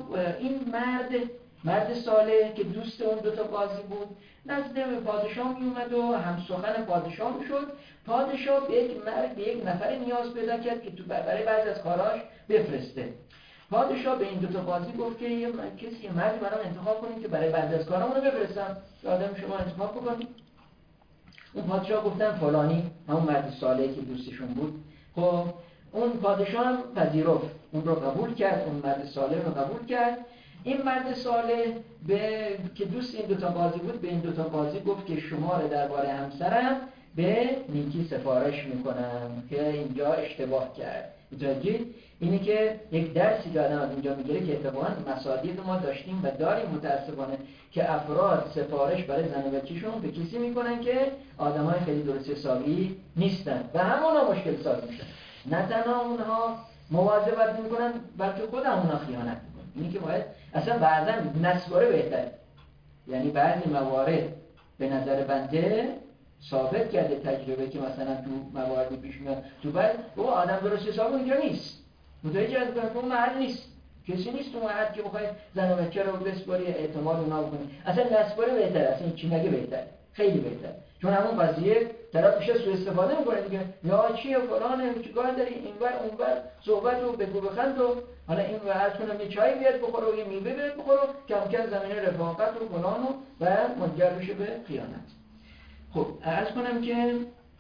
مرد صالح که دوست اون 2 قاضی بود، نزد پادشاه می اومد و هم سخن پادشاه میشد. پادشاه به یک نفر نیاز پیدا کرد که تو برای بعضی از کاراش بفرسته. پادشاه به این 2 قاضی گفت که یه مردی برام انتخاب کنید که برای بعضی از کارامون رو بفرستم، آدم شما انتخاب بکنید. اون پادشاه گفتن فلانی، همون مرد صالحی که دوستشون بود. خب اون پادشاه هم پذیرفت، اون رو قبول کرد، اون مرد صالح رو قبول کرد. این مرد صالح که دوست این 2 قاضی بود، به این 2 قاضی گفت که شما رو درباره همسرم به نیکی سفارش میکنم که اینجا اشتباه کرد. متوجه؟ اینی که یک درسی که آدم از اینجا میگیره که اتفاقا مصادیق ما داشتیم و داریم متاسفانه که افراد سفارش برای زن و بچه‌شون به کسی میکنن که آدمای خیلی درست حسابی نیستن و همونا مشکل ساز میشن. نه تنها اونها مواظبت میکنن بلکه خود همونا خیانت میکنن. اینی که باید اصلا بعضا نسواره بهتره. یعنی بعضی موارد به نظر بنده ثابت کرده تجربه که مثلا تو مواردی پیش میاد تو بعد او آدم درست حسابی اینجا نیست. متوجه از اون محل نیست، کسی نیست تو محل که بخوای زن و بچه رو بسپاری اعتماد اونا بکنی. اصلا نسپاره بهتره، اصلا این چی نگه بهتره، خیلی بهتره. چون همون قضیه طرف میشه سوء استفاده میکنه دیگه، یا چیه فلانه چیکار داری اینور اونور صحبت رو بگو بخند و حالا این واسه کنم یه چای بیاد بخوره و یه میوه بیاد بخوره، کم کم زمینه رفاقت و فلان و منجر بشه به خیانت. خب عرض کنم که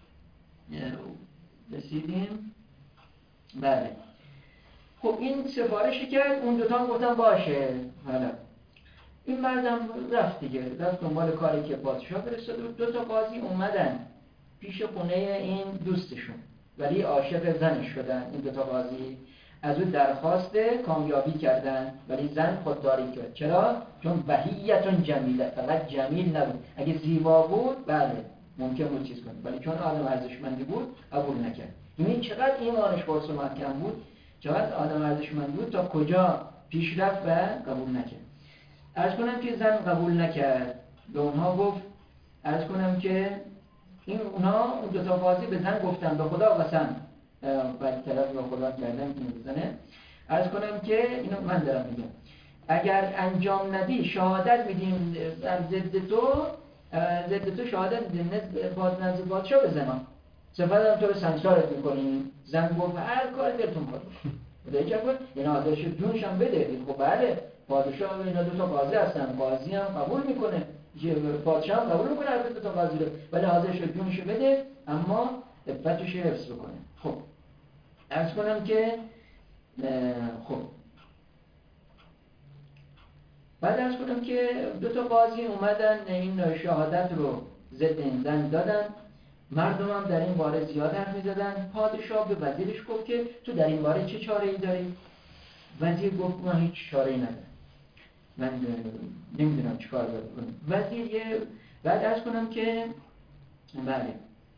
رسیدیم. بله خب این سفارشی کرد، اون 2 هم گفتن باشه. حالا این مردم رفت دیگه، رفت دنبال کاری که پادشاه فرستاده بود. 2 قاضی اومدن پیش خونه این دوستشون ولی عاشق زنش شدن. این 2 قاضی از او درخواست کامیابی کردن ولی زن خودداری کرد. چرا؟ چون بهیتون جمیله، فقط جمیل نبود. اگه زیبا بود بله ممکن بود چیز کنه، ولی چون آدم ارزشمندی بود قبول نکرد. این چقدر ایمانش باز و محکم بود، چقدر آدم ارزشمند بود تا کجا پیش رفت و قبول نکرد. عرض کنم که زن قبول نکرد، به اونها گفت، عرض کنم که اون 2 قاضی به زن گفتن به خدا قسم، بعد طرف به خدا کردن که بزنه. عرض کنم که اینو من دارم میگم، اگر انجام ندی شهادت میدیم ضد تو شهادت میدیم نزد پادشاه بزنم، سفر هم تو رو سنگسارت میکنیم. زن گفت هر کار دلتون خواهد بده گفت این آدرش جونش هم بده. خب بله پادشاه اینا 2 قاضی هستن، قاضی هم قبول میکنه، پادشاه هم قبول میکنه هر 2 قاضی رو، ولی آدرش جونش بده اما عفتش حفظ بکنه. خب عرض کنم که خب بعد عرض کنم که 2 قاضی اومدن این شهادت رو ضد این زن دادن. مردم هم در این باره زیاد حرف می‌زدن. پادشاه به وزیرش گفت که تو در این باره چه چاره‌ای داری؟ وزیر گفت من هیچ چاره‌ای ندارم، من نمیدونم چیکار باید کنم. وزیر بعد عرض کنم که بله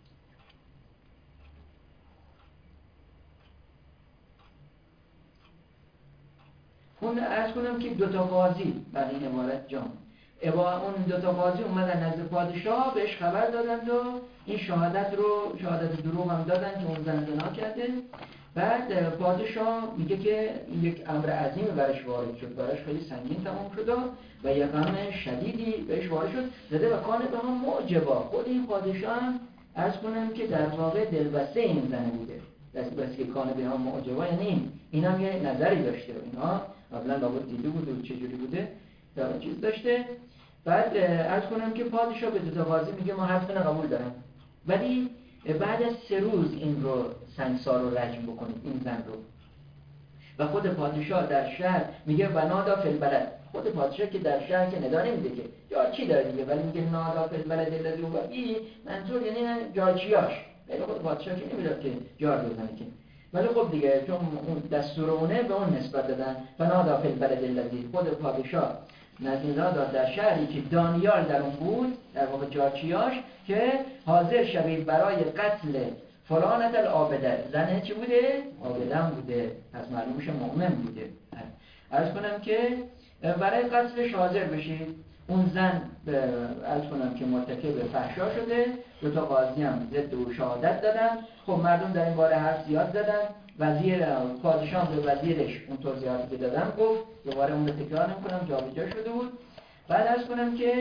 اون عرض کنم که 2 قاضی برای این عبارت اون 2 قاضی اومدن نزد پادشاه، بهش خبر دادند و این شهادت دروغ هم دادن که اون زن زنا کرده. بعد پادشاه میگه که یک امر عظیم برش وارد شد، برش خیلی سنگین تمام شد و یک غم شدیدی بهش وارد شد، زده و کانه به هم معجبا. خود این پادشاه هم عرض کنم که در واقع دلبسته این زنه بوده، بس که کانه به هم معجبا، یعنی این هم یه نظری داشته، اینها قبلا لابد دیده بوده و چجوری بوده در چیز داشته. بعد عرض کنم که پادشاه به دو تا قاضی میگه ما حرفتون قبول دارم، ولی بعد از 3 روز این رو سنگسار رو رجم بکنید، این زن رو. و خود پادشاه در شهر میگه و نادا فی البلد، خود پادشاه که در شهر که ندا نمیده که جارچی داره دیگه، ولی میگه نادا فی البلد الذی هو فیه، منظور یعنی جارچیاش، ولی خود پادشاه که نمیداد که جار بزنه که، ولی خب دیگه چون اون دستور اونه به اون نسبت دادن. و نادا فی البلد الذی، خود پادشاه نزینا داد در شهری که دانیال در اون بود، در واقع جارچیاش، که حاضر شوید برای قتل فلانت العابده. زنه چی بوده؟ عابدن بوده، پس معلوم میشه مؤمن بوده. عرض کنم که برای قتلش حاضر بشید. اون زن عرض کنم که مرتکب فحشا شده، 2 تا قاضی هم ضد او شهادت دادن. خب مردم در این باره حرف زیاد زدن. وزیر پادشاه به وزیرش اون توضیحاتی که دادم گفت، دوباره اون رو تکرار نمی‌کنم، جابجا شده بود. بعد عرض کنم که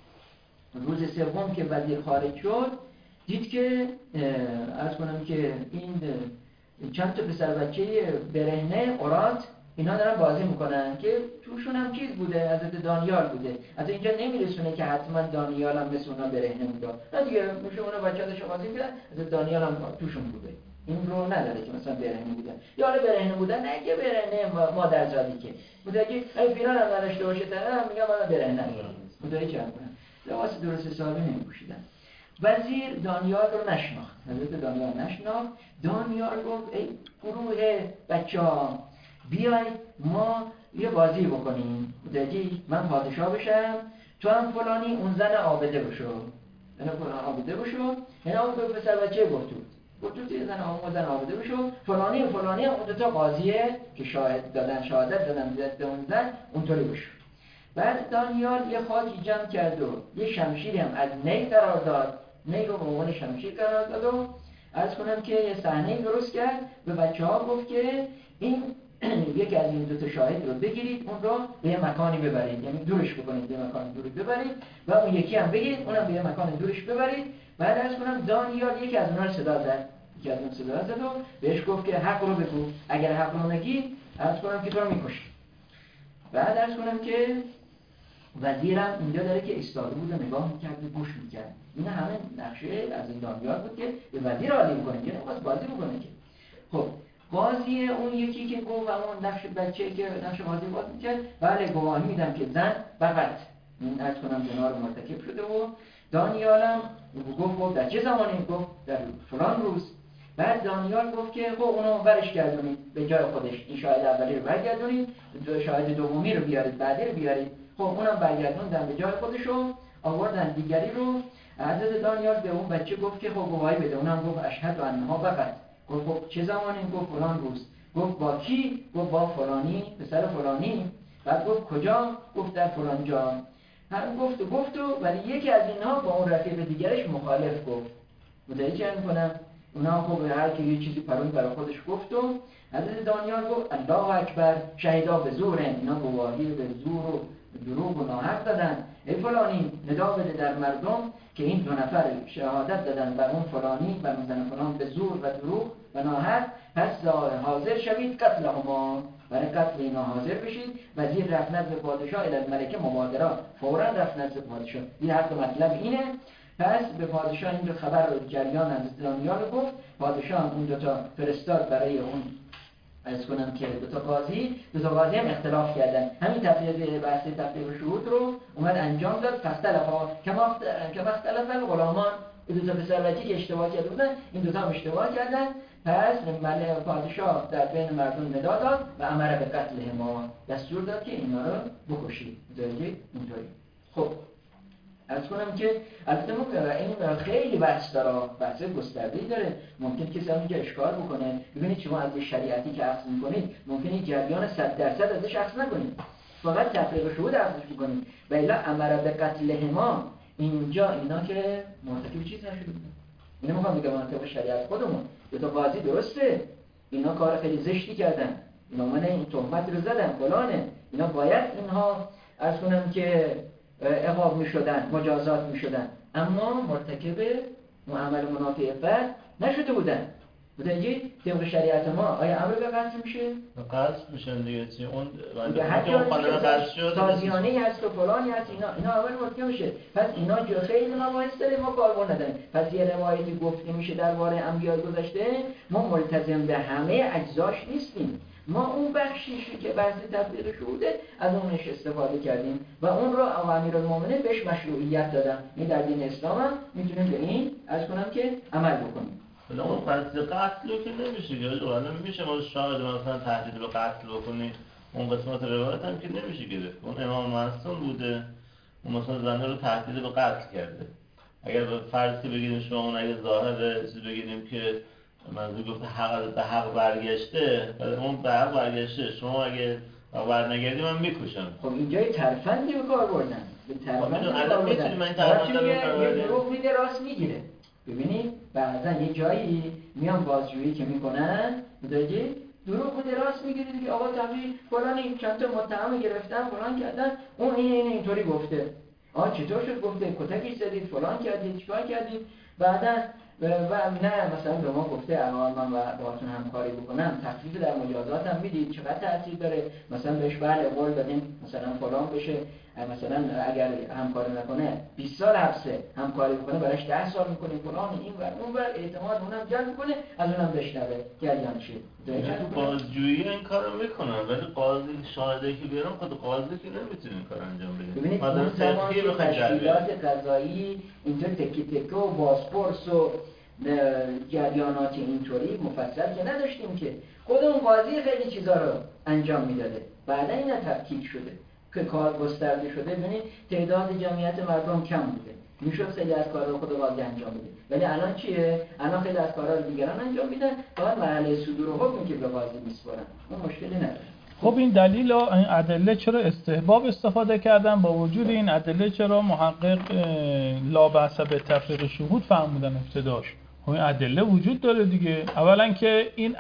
روز سوم که وزیر خارج شد، دید که عرض کنم که این چند تا پسر بچه برهنه قرات اینا دارن بازی میکنن که توشون هم چیز بوده، حضرت دانیال بوده. از اینجا نمیرسونه که حتما دانیال هم مثل اونا برهنه بوده، نه دیگه میشه اونا بچه داشت بازی میکردن، حضرت دانیال هم توشون بوده. این رو نداره که مثلا برهنه بودن، یا حالا برهنه بودن، نه که برهنه مادرزادی که بوده که اگه فیلان هم نداشته باشه طرف میگم من برهنه بوده چه کنم، لباس درست حسابی نمیپوشیدن. وزیر دانیال رو نشناخت، حضرت دانیال نشناخت. دانیال گفت ای گروه بچه‌ها بیاید ما یه بازی بکنیم، بودی من پادشاه بشم، تو هم فلانی اون زن عابده بشو، یعنی فلان عابده بشو، یعنی اون به پسر بچه گفتو یه زن عابده بشو، فلانی و فلانی هم اون 2 تا قاضیه که شهادت دادن ضد اون زن اونطوری بشو. بعد دانیال یه خاکی جمع کرد و یه شمشیری هم از نی قرار داد، نی رو به عنوان شمشیر قرار داد و عرض کنم که یه صحنه درست کرد. به بچه‌ها گفت که این یکی از این 2 تا شاهد رو بگیرید، اون رو به یه مکانی ببرید، یعنی دورش بکنید، به مکان دوری ببرید، و اون یکی هم بگیرید، اونم به یه مکان دورش ببرید. بعد عرض کنم دانیال یکی از اونها رو صدا زد، و بهش گفت که حق رو بگو، اگر حق رو نگی عرض کنم که تو رو می‌کشم. بعد عرض کنم که وزیرم اینجا داره که ایستاده بود و نگاه می‌کرد و گوش می‌کرد. این همه نقشه از این دانیال بود که به وزیر عالی بکنه، یعنی واسه بازی بکنه که. خب قاضی اون یکی که گفت اون نقش بچه‌ای که نقش قاضی باز می‌کرد، بله گواهی میدم که زن فقط این عرض کنم زنا رو مرتکب شده و دانیالم گفت در چه زمانی؟ گفت در فلان روز. بعد دانیال گفت که خب اونو برش گردونید به جای خودش، این شاهد اولی رو برگردونید، شاهد دومی رو بیارید، بعدی رو بیارید. خب اونم برگردوندن به جای خودشو، آوردن دیگری رو. حضرت دانیال به اون بچه گفت که خب گواهی بده، اونم گفت اشهد انها فقط. گفت خب چه زمانی؟ گفت فلان روز. گفت با کی؟ گفت با فلانی پسر فلانی. بعد گفت کجا؟ گفت در فلان جا. هم گفت ولی یکی از اینها با اون رفیق دیگرش مخالف گفت. متوجه می‌کنم اونا خب هر کی یه چیزی پرون برای خودش گفت و حضرت دانیال گفت الله اکبر، شهیدا به زورن، اینا گواهی به زور و دروغ و ناحق دادن. ای فلانی ندا بده در مردم که این 2 نفر شهادت دادن بر اون فلانی، بر اون زن فلان به زور و دروغ و ناحق، پس حاضر شوید قتلهما، برای قتل اینا حاضر بشید. وزیر رفت نزد پادشاه، الملکه مبادرا، فوراً رفت نزد پادشاه. این حرف مطلب اینه. پس به پادشاه این رو خبر رو جریان از دانیال گفت. پادشاه اون 2 تا فرستاد برای اون عرض کنم که 2 تا قاضی هم اختلاف کردن. همین بحث تفریق شهود رو اومد انجام داد. فاختلفا کما اختلف الغلامان، 2 تا پسر بچه که اشتباه کرده بودن، این 2 تا هم اشتباه کردن. پس پادشاه در بین مردم ندا داد و امر به قتلهما، دستور داد که اینا رو بکشید. اینطوری. خب عرض کنم که البته این خیلی بحث داره، بحث گسترده‌ای داره. ممکن کسی همینجا اشکال بکنه، ببینید شما از شریعتی که اخذ می‌کنید ممکنه جریان 100% ازش اخذ نکنید، فقط تفریق شهود اخذش بکنید. و الا امر به قتلهما، اینجا اینا که مرتکب چیز نشده بودن. اینو میخوام بگم منطبق شریعت خودمون 2 تا قاضی درسته، اینا کار خیلی زشتی کردن، اینا من این تهمت رو زدن فلانه، اینا باید اینها عرض کنم که عقاب میشدن، مجازات میشدن، اما مرتکب عمل منافع بد نشده بودن. متوجه طبق شریعت ما آیا امر به قتل میشه؟ قتل میشن دیگه. چی اون حتی اون خانم قتل شد تازیانه هست و فلانی هست، اینا اول مرتکب میشه. پس اینا جو خیلی مباحث داره، ما کاربر نداریم. پس یه روایتی گفته میشه درباره انبیاء گذشته، ما ملتزم به همه اجزاش نیستیم. ما اون بخشیشی که بحث تفریق شهوده از اونش استفاده کردیم و اون رو امیرالمومنین بهش مشروعیت دادن. این در دین اسلام هم میتونیم به این عرض کنم که عمل بکنیم. حالا اون قتل رو که نمیشه که حالا میشه ما شاهد مثلا تهدید به قتل بکنیم، اون قسمت روایت هم که نمیشه گرفت. اون امام معصوم بوده، اون مثلا زنه رو تهدید به قتل کرده. اگر به فرض بگیریم شما اون اگه ظاهر چیز بگیریم که منظور گفته حق به حق برگشته، اون به حق برگشته، شما اگه برنگردی من میکشم. خب اینجا یه ترفندی به کار بردن، به ترفندی به کار بردن. من یه دروغ میده راست میگیره. ببینید بعضا یه جایی میان بازجویی که میکنن، متوجه دروغ میده راست میگیره دیگه، آقا طبیعی فلان این چند تا متهم گرفتن فلان کردن، اون اینطوری گفته. چطور شد گفته کتکش زدید فلان کردید چیکار کردید، بعدا و نه مثلا به ما گفته الان من باهاتون همکاری بکنم، تخفیف در مجازات هم میدید، چقدر تاثیر داره، مثلا بهش بله قول دادیم مثلا فلان بشه، مثلا اگر همکاری نکنه 20 سال حبسه، همکاری بکنه براش 10 سال میکنیم فلان، این ور اون ور اعتماد اونم جلب میکنه، از اونم بشنوه جریان شه. بازجویی این کارو میکنن ولی قاضی شاهده که بیارن خود قاضی که نمیتونه این کار انجام بده. ببینید اون زمان که تشکیلات قضایی اینطور تکی تکه و بازپرس و جریانات اینطوری مفصل که نداشتیم که خود اون قاضی خیلی چیزا رو انجام میداده، بعدا اینا تفکیک شده که کار گسترده شده. ببینید تعداد جمعیت مردم کم بوده، میشد خیلی از کارا رو خود قاضی انجام بده، ولی الان چیه؟ الان خیلی از کارا رو دیگران انجام میدن، فقط مرحله صدور حکمی که به قاضی میسپارن، اون مشکلی نداره. خب این دلیل و این ادله چرا استحباب استفاده کردن، با وجود این ادله چرا محقق لا بأس به تفریق شهود فرمودن ابتداش؟ خب این ادله وجود داره دیگه. اولا که این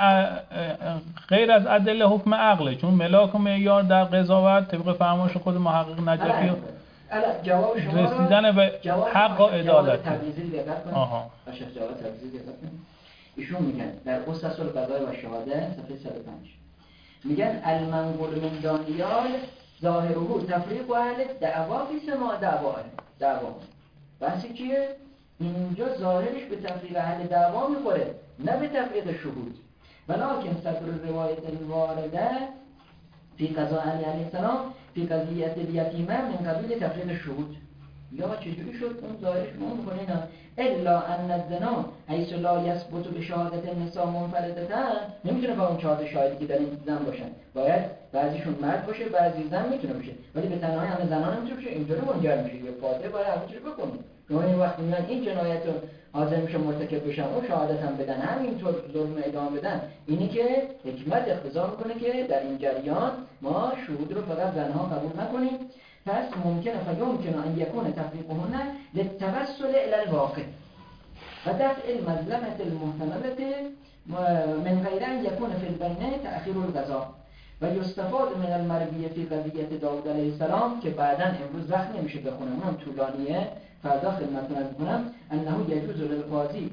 غیر از ادله حکم عقله، چون ملاک و معیار در قضاوت طبق فرمایش خود محقق نجفی جواب شما رسیدن به حق و عدالت. آها جواب تبریزی دقت کنید. ایشون میگن در اسس القضاء و شهاده صفحه 105 میگن المنقول من دانیال ظاهره تفریق و اهل دعوا فی سماع دعوا. بحثی چیه؟ اینجا ظاهرش به تفریق اهل دعوا میخوره، نه به تفریق شهود. ولکن صدر روایت الوارده فی قضاء علی علیه السلام فی قضیت الیتیمه من قبیل تفریق شهود. یا چجوری شد اون ظاهرش اون میکنه نه الا ان الزنا حیث لا یثبت به شهادت النساء منفردتن، نمیتونه با اون 4 شاهدی که در این زن باشن، باید بعضیشون مرد باشه بعضی زن میتونه باشه، ولی به تنهایی همه زنان نمیتونه باشه. اینطوری منجر میشه یه فاتحه باید همه چیز بکنه. شما این وقتی میان این جنایت رو حاضر میشه مرتکب بشن، اون شهادت هم بدن، همینطور ظلم ادامه بدن، اینی که حکمت اقتضا میکنه که در این جریان ما شهود رو فقط زنها قبول نکنیم. پس ممکنه فیمکن ان یکون تفریقهن للتوسل الى الواقع و دفع المظلمة المحتملة من غیر ان یکون فی البینه تأخیر القضاء و یستفاد من المروی فی قضیه داود علیه السلام که بعدا امروز وقت نمیشه بخونم، اونم طولانیه، فردا خدمتتون عرض می‌کنم انه یجوز للقاضی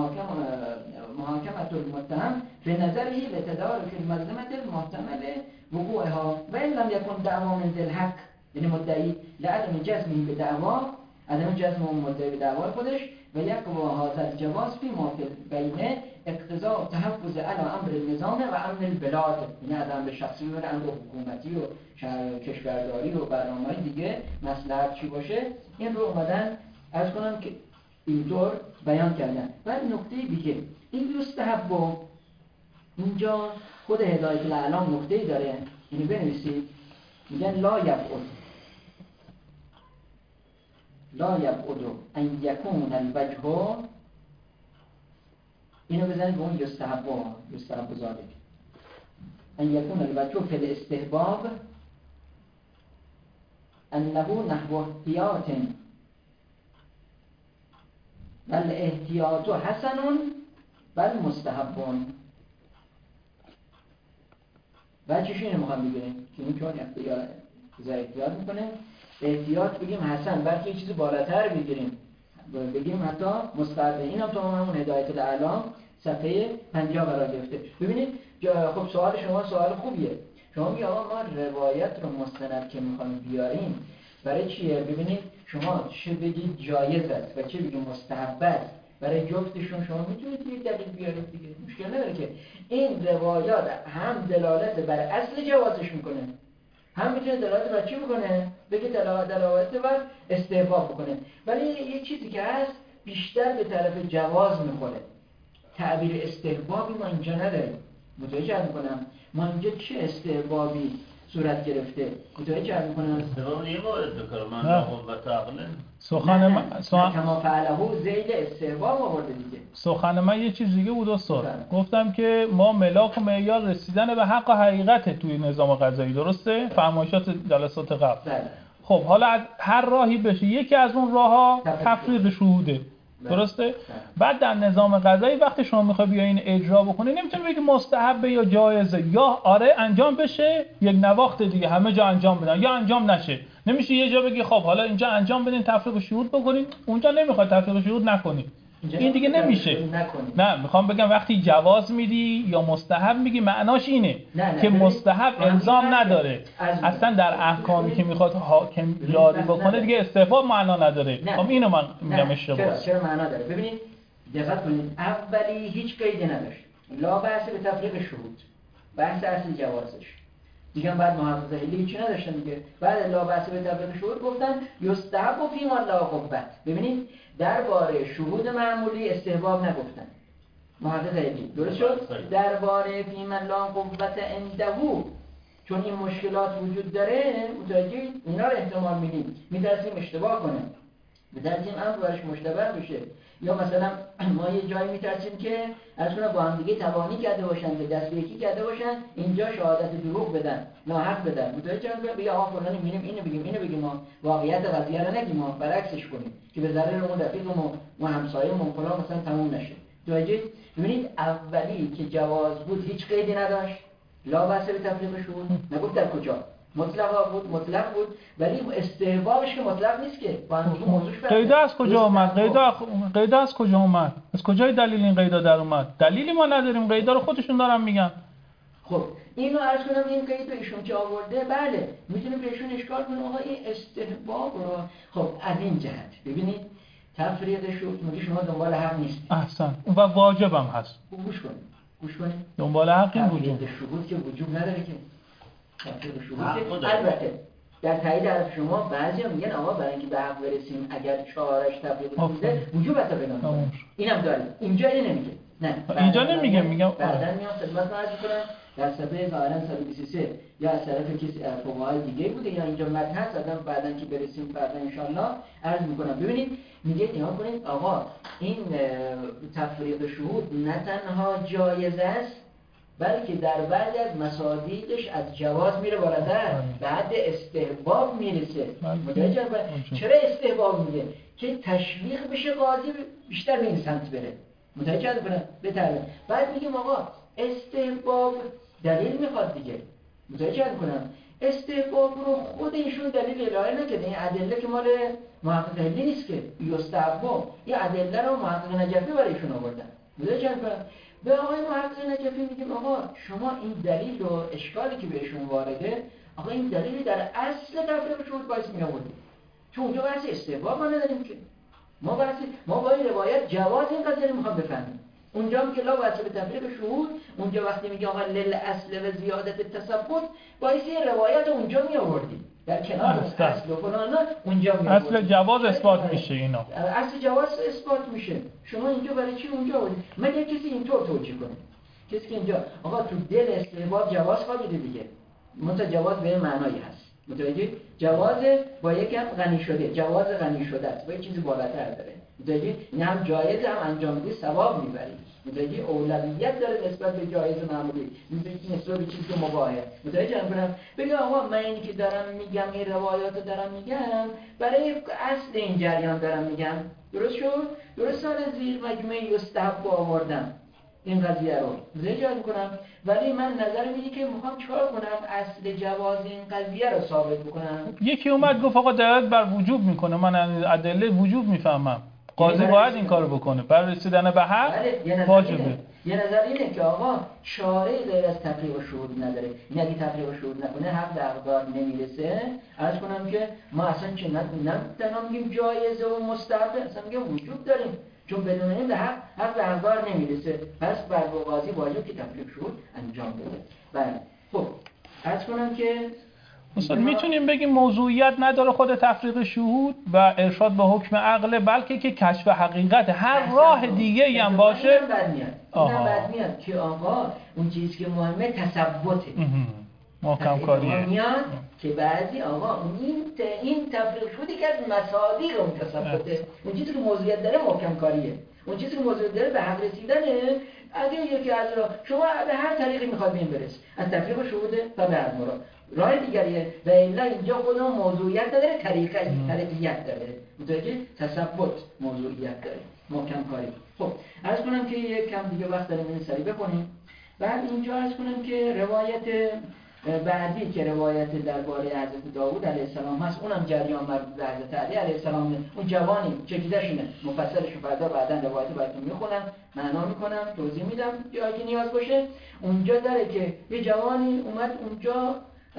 محاکمة المتهم فی نظره لتدارک المظلمة المحتمل وقوعها و ان لم یکن دعوا من ذی الحق، یعنی مدعی لعدم جزمی به دعوا، عدم جزم اون مدعی به دعوا خودش و یقوا هذا الجواز فی ما بینه اقتضاء تحفظ علی امر النظام و امن البلاد، یعنی عدم به شخصی و امر حکومتی و کشورداری و برنامه‌های دیگه مصلحت چی باشه، این رو اومدن عرض کنم که اینطور بیان کردن. بعد نکته دیگه این یستحب، اینجا خود هدایت الاعلام نکته‌ای داره، اینو بنویسید، میگن لا یبعد ان یکون الوجه، اینو بزنید به اون یستحب ذالک ان یکون الوجه فی الاستحباب انه نحو احتیاط بل احتیاط حسن بل مستحب. بچه‌ش اینو میخوام بگیم که این چون احتیاط میکنه، احتیاط بگیم حسن بلکه یه چیزی بالاتر بگیریم، بگیم حتی مستعد. این هم تو همون هدایت الاعلام صفحه 50 قرار گرفته. ببینید خب سوال شما سوال خوبیه. شما میگه آقا ما روایت رو مستند که میخوایم بیاریم برای چیه؟ ببینید شما چه بگید جایز است و چه بگید مستحب است، برای جفتشون شما میتونید یه دلیل بیارید دیگه، مشکل نداره که. این روایات هم دلالت بر اصل جوازش میکنه، هم میتونه دلالت بر چی میکنه؟ بگه دلالت بر استحباب بکنه. ولی یه چیزی که هست بیشتر به طرف جواز میخوره. تعبیر استحبابی ما اینجا نداریم. متوجه میکنم ما اینجا چه استحبابی صورت گرفته؟ متوجه میکنم استحباب یه مورد بکنم من قوت عقله سخن من کما فعله زید استحباب آورده دیگه. سخن من یه چیز دیگه بود استاد. گفتم که ما ملاک و معیار رسیدن به حق و حقیقت توی نظام قضایی، درسته؟ فرمایشات جلسات قبل. خب حالا از هر راهی بشه، یکی از اون راه‌ها تفریق شهوده، درسته؟ بعد در نظام قضایی وقتی شما میخوای بیاین اجرا بکنی نمیتونی بگی مستحبه یا جایزه، یا آره انجام بشه یک نواخت دیگه همه جا انجام بدن، یا انجام نشه. نمیشه یه جا بگی خب حالا اینجا انجام بدین تفریق شهود بکنین، اونجا نمیخواد تفریق شهود نکنین. این دیگه نمیشه. نه میخوام بگم وقتی جواز میدی یا مستحب میگی معناش اینه که مستحب الزام نداره. اصلا در احکامی که میخواد حاکم جاری بکنه دیگه استحباب معنا نداره. خب اینو من میگم اشتباهه. چرا معنا داره؟ ببینید دقت کنید، اولی هیچ قیدی نداشت، لا بحث به تفریق شهود، بحث اصل جوازش. دیگه بعد محافظه علی هیچی نداشتن دیگه. بعد لا بحث به تفریق شهود گفتن یستحب فی ما لا قوت. ببینید درباره شهود معمولی استحباب نگفتن محافظه علی، درست شد؟ درباره فی ما لا قوت عنده چون این مشکلات وجود داره، متوجه اینا رو احتمال میدیم، میترسیم اشتباه کنه، میترسیم امر برش مشتبه بشه، یا مثلا ما یه جایی میترسیم که از کنه با هم دیگه تبانی کرده باشن، به دست یکی کرده باشن، اینجا شهادت دروغ بدن، ناحق بدن، متوجه بگه آقا فلانی میریم اینو بگیم ما واقعیت قضیه رو نگیم، ما برعکسش کنیم که به ضرر اون رفیقمون و همسایه‌مون فلان مثلا تموم نشه. متوجه؟ ببینید اولی که جواز بود هیچ قیدی نداشت، لا بأس به تفریق شهود، نگفت در کجا، مطلق بود، ولی استحبابش که مطلق نیست که با هم دیگه موضوعش قیدا از کجا اومد؟ قیدا از کجا اومد؟ از کجای دلیل این قیدا در اومد؟ دلیلی ما نداریم، قیدا رو خودشون دارن میگن. خب اینو عرض کنم این قید ایشون که آورده، بله میتونیم بهشون اشکال کنیم آقا این استحباب رو. خب از این جهت ببینید تفریق شهود میگه شما دنبال حق نیست. احسن و واجبم هست. گوش کنید دنبال حق این وجود شهود که وجود نداره که تفریق شهود که البته در تایید حرف شما بعضیا میگن آقا برای اینکه به حق برسیم اگر چهارش تفریق شهوده وجوب عطا پیدا کنه. اینم داره. اینجا اینو نمیگه. نه اینجا نمیگه، میگم بعداً میام خدمت عرض کنم در صفحه ظاهرا 123 یا از طرف کسی فقهای دیگه بوده یا اینجا متن هست، بعداً که برسیم بعدا ان شاء الله عرض میکنم. ببینید میگه نگاه کنید آقا این تفریق شهود نه تنها جایز است بلکه در بعضی از مصادیقش از جواز میره بالاتر، به حد استحباب میرسه. متوجه؟ چرا استحباب میگه؟ که تشویق بشه قاضی بیشتر به این سمت بره. متوجه کنه بهتره. بعد میگیم آقا استحباب دلیل میخواد دیگه. متوجه کنم استحباب رو خود ایشون دلیل ارائه نکرده. این ادله که مال محقق علی نیست که یستحباب، این ادله رو محقق نجفی برای ایشون آوردن. متوجه کنم به آقای محقق نجفی میگیم آقا شما این دلیل رو اشکالی که بهشون وارده، آقا این دلیلی در اصل تفریق شهود باعث میآورد، چون اونجا بحث استحباب ما نداریم که ما با این روایت جواز این قضیه رو میخوام بفهمیم. اونجا میگه لا بأس به تفریق شهود، اونجا وقتی میگه آقا للاصل و زیادت تثبت باعث این روایت اونجا میآوردیم در کنار اصل و فلانا اونجا میآوردیم. اصل جواز اثبات میشه اینا. اصل جواز اثبات میشه. شما اینجا برای چی اونجا آوردید؟ مگه کسی اینطور توجیه کنه؟ کسی که اینجا آقا تو دل استحباب جواز خوابیده دیگه. جواز به معنایی هست. متوجه؟ جواز با یکم غنی شده، جواز غنی شده است، با یه چیزی بالاتر داره. متوجه؟ این هم جایز هم انجام بدی ثواب میبری. متوجه؟ اولویت داره نسبت به جایز معمولی، نسبت به چیزی که مباحه. متوجه می‌کنم؟ بگم آقا من اینی که دارم میگم این روایات دارم میگم برای اصل این جریان دارم میگم. درست شد؟ درست سال زیر مجموعه یستحب آوردم. این قضیه رو ایجاد کنم، ولی من نظرم اینه که میخوام چیکار کنم اصل جواز این قضیه رو ثابت بکنم. یکی اومد گفت آقا دلالت بر وجوب میکنه، من ادله وجوب میفهمم، قاضی باید این کارو بکنه برای رسیدن به حق واجبه. یه نظر اینه که آقا شارع غیر از تفریق و شهود نداره، این اگه تفریق و شهود نکنه حق به اقدار نمیرسه. عرض کنم که ما اصلا چه نه تنها میگیم جایزه و مستحبه، اصلا میگیم وجوب داریم، چون بدون این به حق به اقدار نمیرسه. پس بر قاضی واجب که تفریق شهود انجام بده. بله خب عرض کنم که استاد میتونیم بگیم موضوعیت نداره خود تفریق شهود و ارشاد به حکم عقل، بلکه که کشف حقیقت هر راه دیگه ای هم باشه. اینم بد میاد که آقا اون چیزی که مهمه تثبته، محکم کاریه میاد که بعضی آقا این تفریق شهودی که از مصادیق اون تثبته، اون چیزی که موضوعیت داره محکم کاریه، اون چیزی که موضوعیت داره به حق رسیدنه. اگه یکی از شما به هر طریقی میخواد بین برس از تفریق شهوده و به مراد راه دیگریه و الا اینجا خودمون موضوعیت نداره، طریقیت داره، متوجه تثبت موضوعیت داره، محکم کاری. خب عرض کنم که یک کم دیگه وقت داریم این سری بکنیم. بعد اینجا عرض کنم که روایت بعدی که روایت درباره حضرت داوود علیه السلام هست، اونم جریان مربوط به حضرت علی علیه السلام. اون جوانی چکیدش اینه، مفصلش رو فردا بعداً روایت براتون میخونم، معنا میکنم، توضیح میدم جایی که نیاز باشه. اونجا داره که یه جوانی اومد اونجا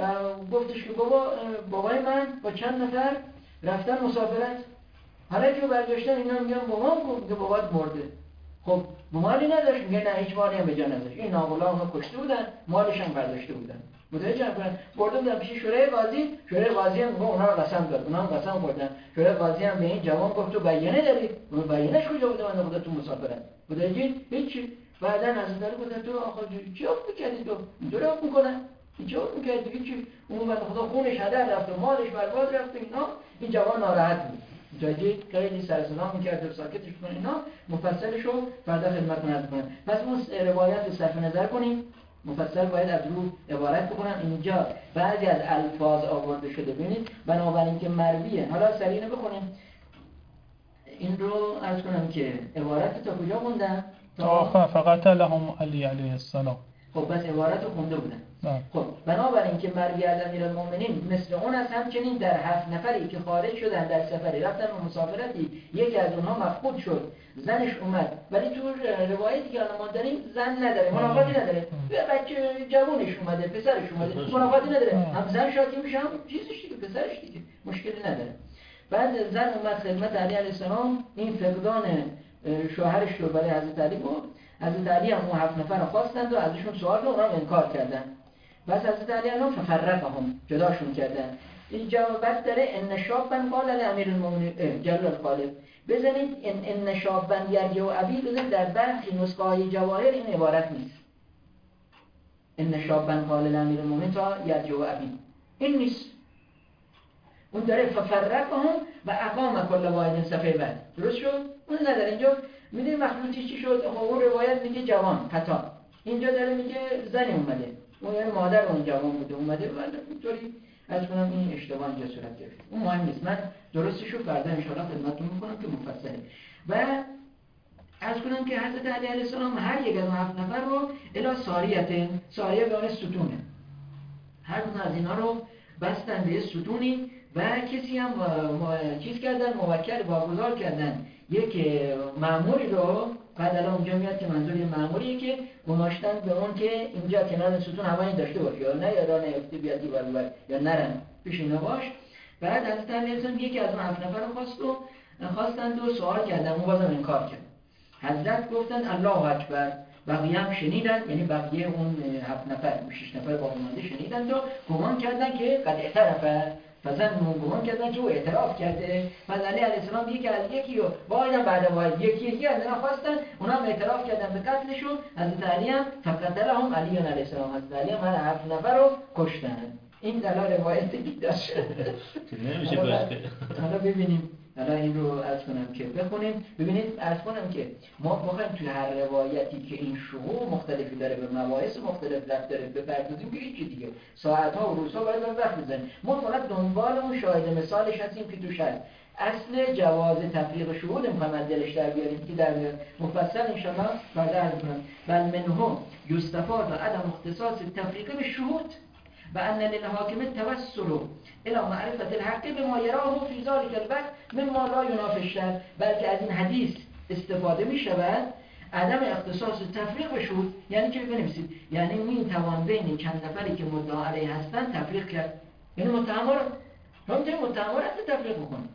گفتش که بابای من با چند نفر رفتن مسافرت، حالا که برگشتن اینا میگن بابام گفت که بابات مرده. خب مالی نداشت، میگه نه هیچ مالی هم به جا نداشت، این ناغلا اونو کشته بودن، مالش هم برداشته بودن، متوجه کنن برده بودن پیش شورای قاضی. شورای قاضی هم اونا رو قسم داد، اونا هم قسم خوردن. شورای قاضی هم به این جوان گفت تو بیانه داری؟ اون بیانش کجا بوده من خدا تو مسافرت؟ متوجه هیچ. بعدن حضرت علی گفت تو آخه چی حکم می‌کردی تو؟ اینطوری حکم می‌کنن؟ چی حکم می‌کردی دیگه چی؟ اون بعد خدا خونش هدر رفت و مالش برباد رفت اینا. این جوان ناراحت بود. جایی خیلی سر صدا می‌کرد و ساکتش کنه اینا. مفصلشو فردا خدمتتون عرض کنم. پس اون روایت رو صرف نظر کنیم. مفصل باید از رو عبارت بکنم. اینجا بعضی از الفاظ آورده شده ببینید، بنابراین که مرویه. حالا سریع اینو بخونیم. این رو عرض کنم که عبارت تا کجا خوندم؟ تا فقط لهم علی علیه السلام. خب بس عبارت رو خونده بودن. خب بنابراین که مروی از امیرالمومنین مثل اون است، همچنین در 7 نفری که خارج شدن در سفری رفتن به مسافرتی، یکی از اونها مفقود شد، زنش اومد، ولی تو روایتی که الان ما داریم زن نداره، منافاتی نداره، بچه جوونش اومده، پسرش اومده، منافاتی نداره، هم زن شاکی میشه هم چیزش دیگه، پسرش دیگه، مشکلی نداره. بعد زن اومد خدمت علی علیه السلام، این فقدان شوهرش رو برای حضرت علی گفت. حضرت علی هم اون 7 نفر رو خواستند و ازشون سوال رو اونها انکار کردن. بس حضرت علی هم ففرقهم، جداشون کردن. این جوابت داره ان شابا قال لاميرالمؤمنین جلال خالد. بزنید ان شابا یرجع و ابی، بزنید در برخی نسخه های جواهر این عبارت نیست. ان شابا قال لاميرالمؤمنین تا یرجع و ابی این نیست. اون داره ففرقهم و اقام کل واحد صفحه بعد. درست شد؟ اون نداره. اینجا میدونی مخلوطی چی شد؟ اون روایت میگه جوان خطا، اینجا داره میگه زن اومده، اون یعنی مادر اون جوان بوده اومده. بعد اینطوری از کنم این اشتباه اینجا صورت گرفت. اون مهم نیست، من درستشو فردا ان شاءالله خدمتتون میکنم که مفصله. و از کنم که حضرت علی علیه السلام هر یک از 7 نفر رو الی ساریه به عنوان ستونه، هر کدوم از اینا رو بستن به ستونی و کسی هم چیز کردن، موکل واگذار کردن یک مأموری رو. بعد الان اونجا میاد که منظور یه مأموریه که گماشتن به اون که اینجا کنار ستون هوایی داشته باشه، یا نه یا راه نیفته بیادی برور یا نرن پیش اینا باش. بعد حضرت علی علیه السلام یکی از اون 7 نفر رو خواستند و سوال کردن، اون بازم انکار کرد. حضرت گفتن الله اکبر، بقیه هم شنیدن، یعنی بقیه اون 7 نفر 6 نفر باقی مانده شنیدن و گمان کردن که قد اعترف، فزنون گمان کردن که او اعتراف کرده. بعد علی علیه السلام یکی از یکی رو وایدن، بعد واید یکی از اینا خواستن، اونا هم اعتراف کردن به قتلشون. حضرت علی هم فقتلهم علی علیه السلام، حضرت علی هم هر 7 نفر رو کشتن. این دلال روایت دیگه داشت. نمیشه کشته. حالا ببینیم حالا این رو عرض کنم که بخونیم. ببینید عرض کنم که ما بخوایم توی هر روایتی که این شهود مختلفی داره به مباحث مختلف رفت داره بپردازیم که هیچی دیگه ساعت‌ها و روزها باید وقت بزنیم. ما فقط دنبال اون شاهد مثالش هستیم که توش هست. اصل جواز تفریق شهود می‌خوایم دلش در بیاریم که در مفصل ان شاء الله بعد عرض کنم. بل منهم یستفاد عدم اختصاص التفریق بالشهود و ان للحاکم التوسل الى معرفت الحق بما یراه فی ذلک الوقت مما لا ینافی الشرع. بلکه از این حدیث استفاده می شود عدم اختصاص تفریق به شهود، یعنی که بنویسید یعنی می توان بین چند نفری که مدعا علیه هستند تفریق کرد. یعنی متهم رو میتونیم متهم رو تفریق بکنیم.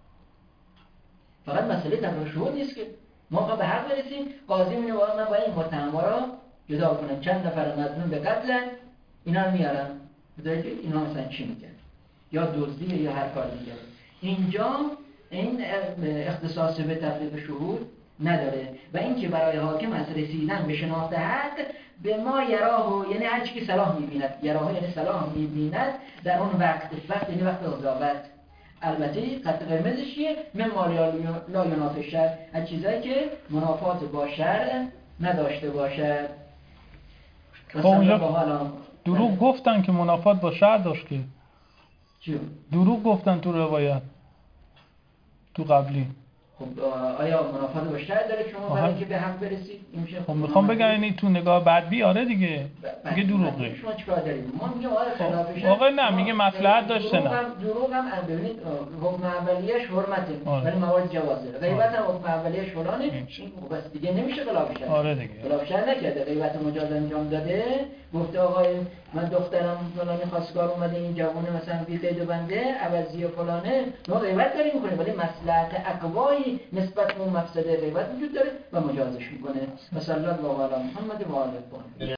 فقط مسئله تفریق شهود نیست که ما به حق برسیم قاضی میگه من باید این متهم را جدا کنم، چند نفر مظنون به قتل اینا رو میارم بذارید اینا مثلا چی میگن یا دزدی یا هر کار دیگه. اینجا این اختصاص به تفریق شهود نداره و اینکه برای حاکم از رسیدن به شناخت حق به ما یراه، یعنی هر چی که صلاح میبیند، یراه یعنی صلاح میبیند در اون وقت یعنی وقت قضاوت. البته خط قرمزش چیه؟ من لا ینافی شرع، از چیزایی که منافات با شرع نداشته باشد. دروغ گفتن که منافات با شرع داشت که چیو؟ دروغ گفتن تو روایت تو قبلی. خب آیا منافات با شرع داره شما برای اینکه به حق برسید؟ این میشه خب میخوام بگم یعنی تو نگاه بدبی آره دیگه میگه دروغه. شما چیکار دارید؟ ما میگیم آره خلاف شرع. آقا نه میگه مصلحت داشته نه. دروغ هم ببینید حکم اولیه‌اش حرمته ولی موارد جوازه. غیبت هم حکم اولیه‌اش فلانه، این بس دیگه نمیشه خلاف شرع. آره دیگه. خلاف شرع نکرده، غیبت مجاز انجام داده، گفته آقا من دخترم فلانی خواستگار اومده این جوونه مثلا بی قید و بنده عوضی و فلانه، ما غیبت داریم میکنیم ولی مصلحت اقوایی نسبت به اون مفسده غیبت وجود داره و مجازش میکنه. مثلا الله علی محمد و آله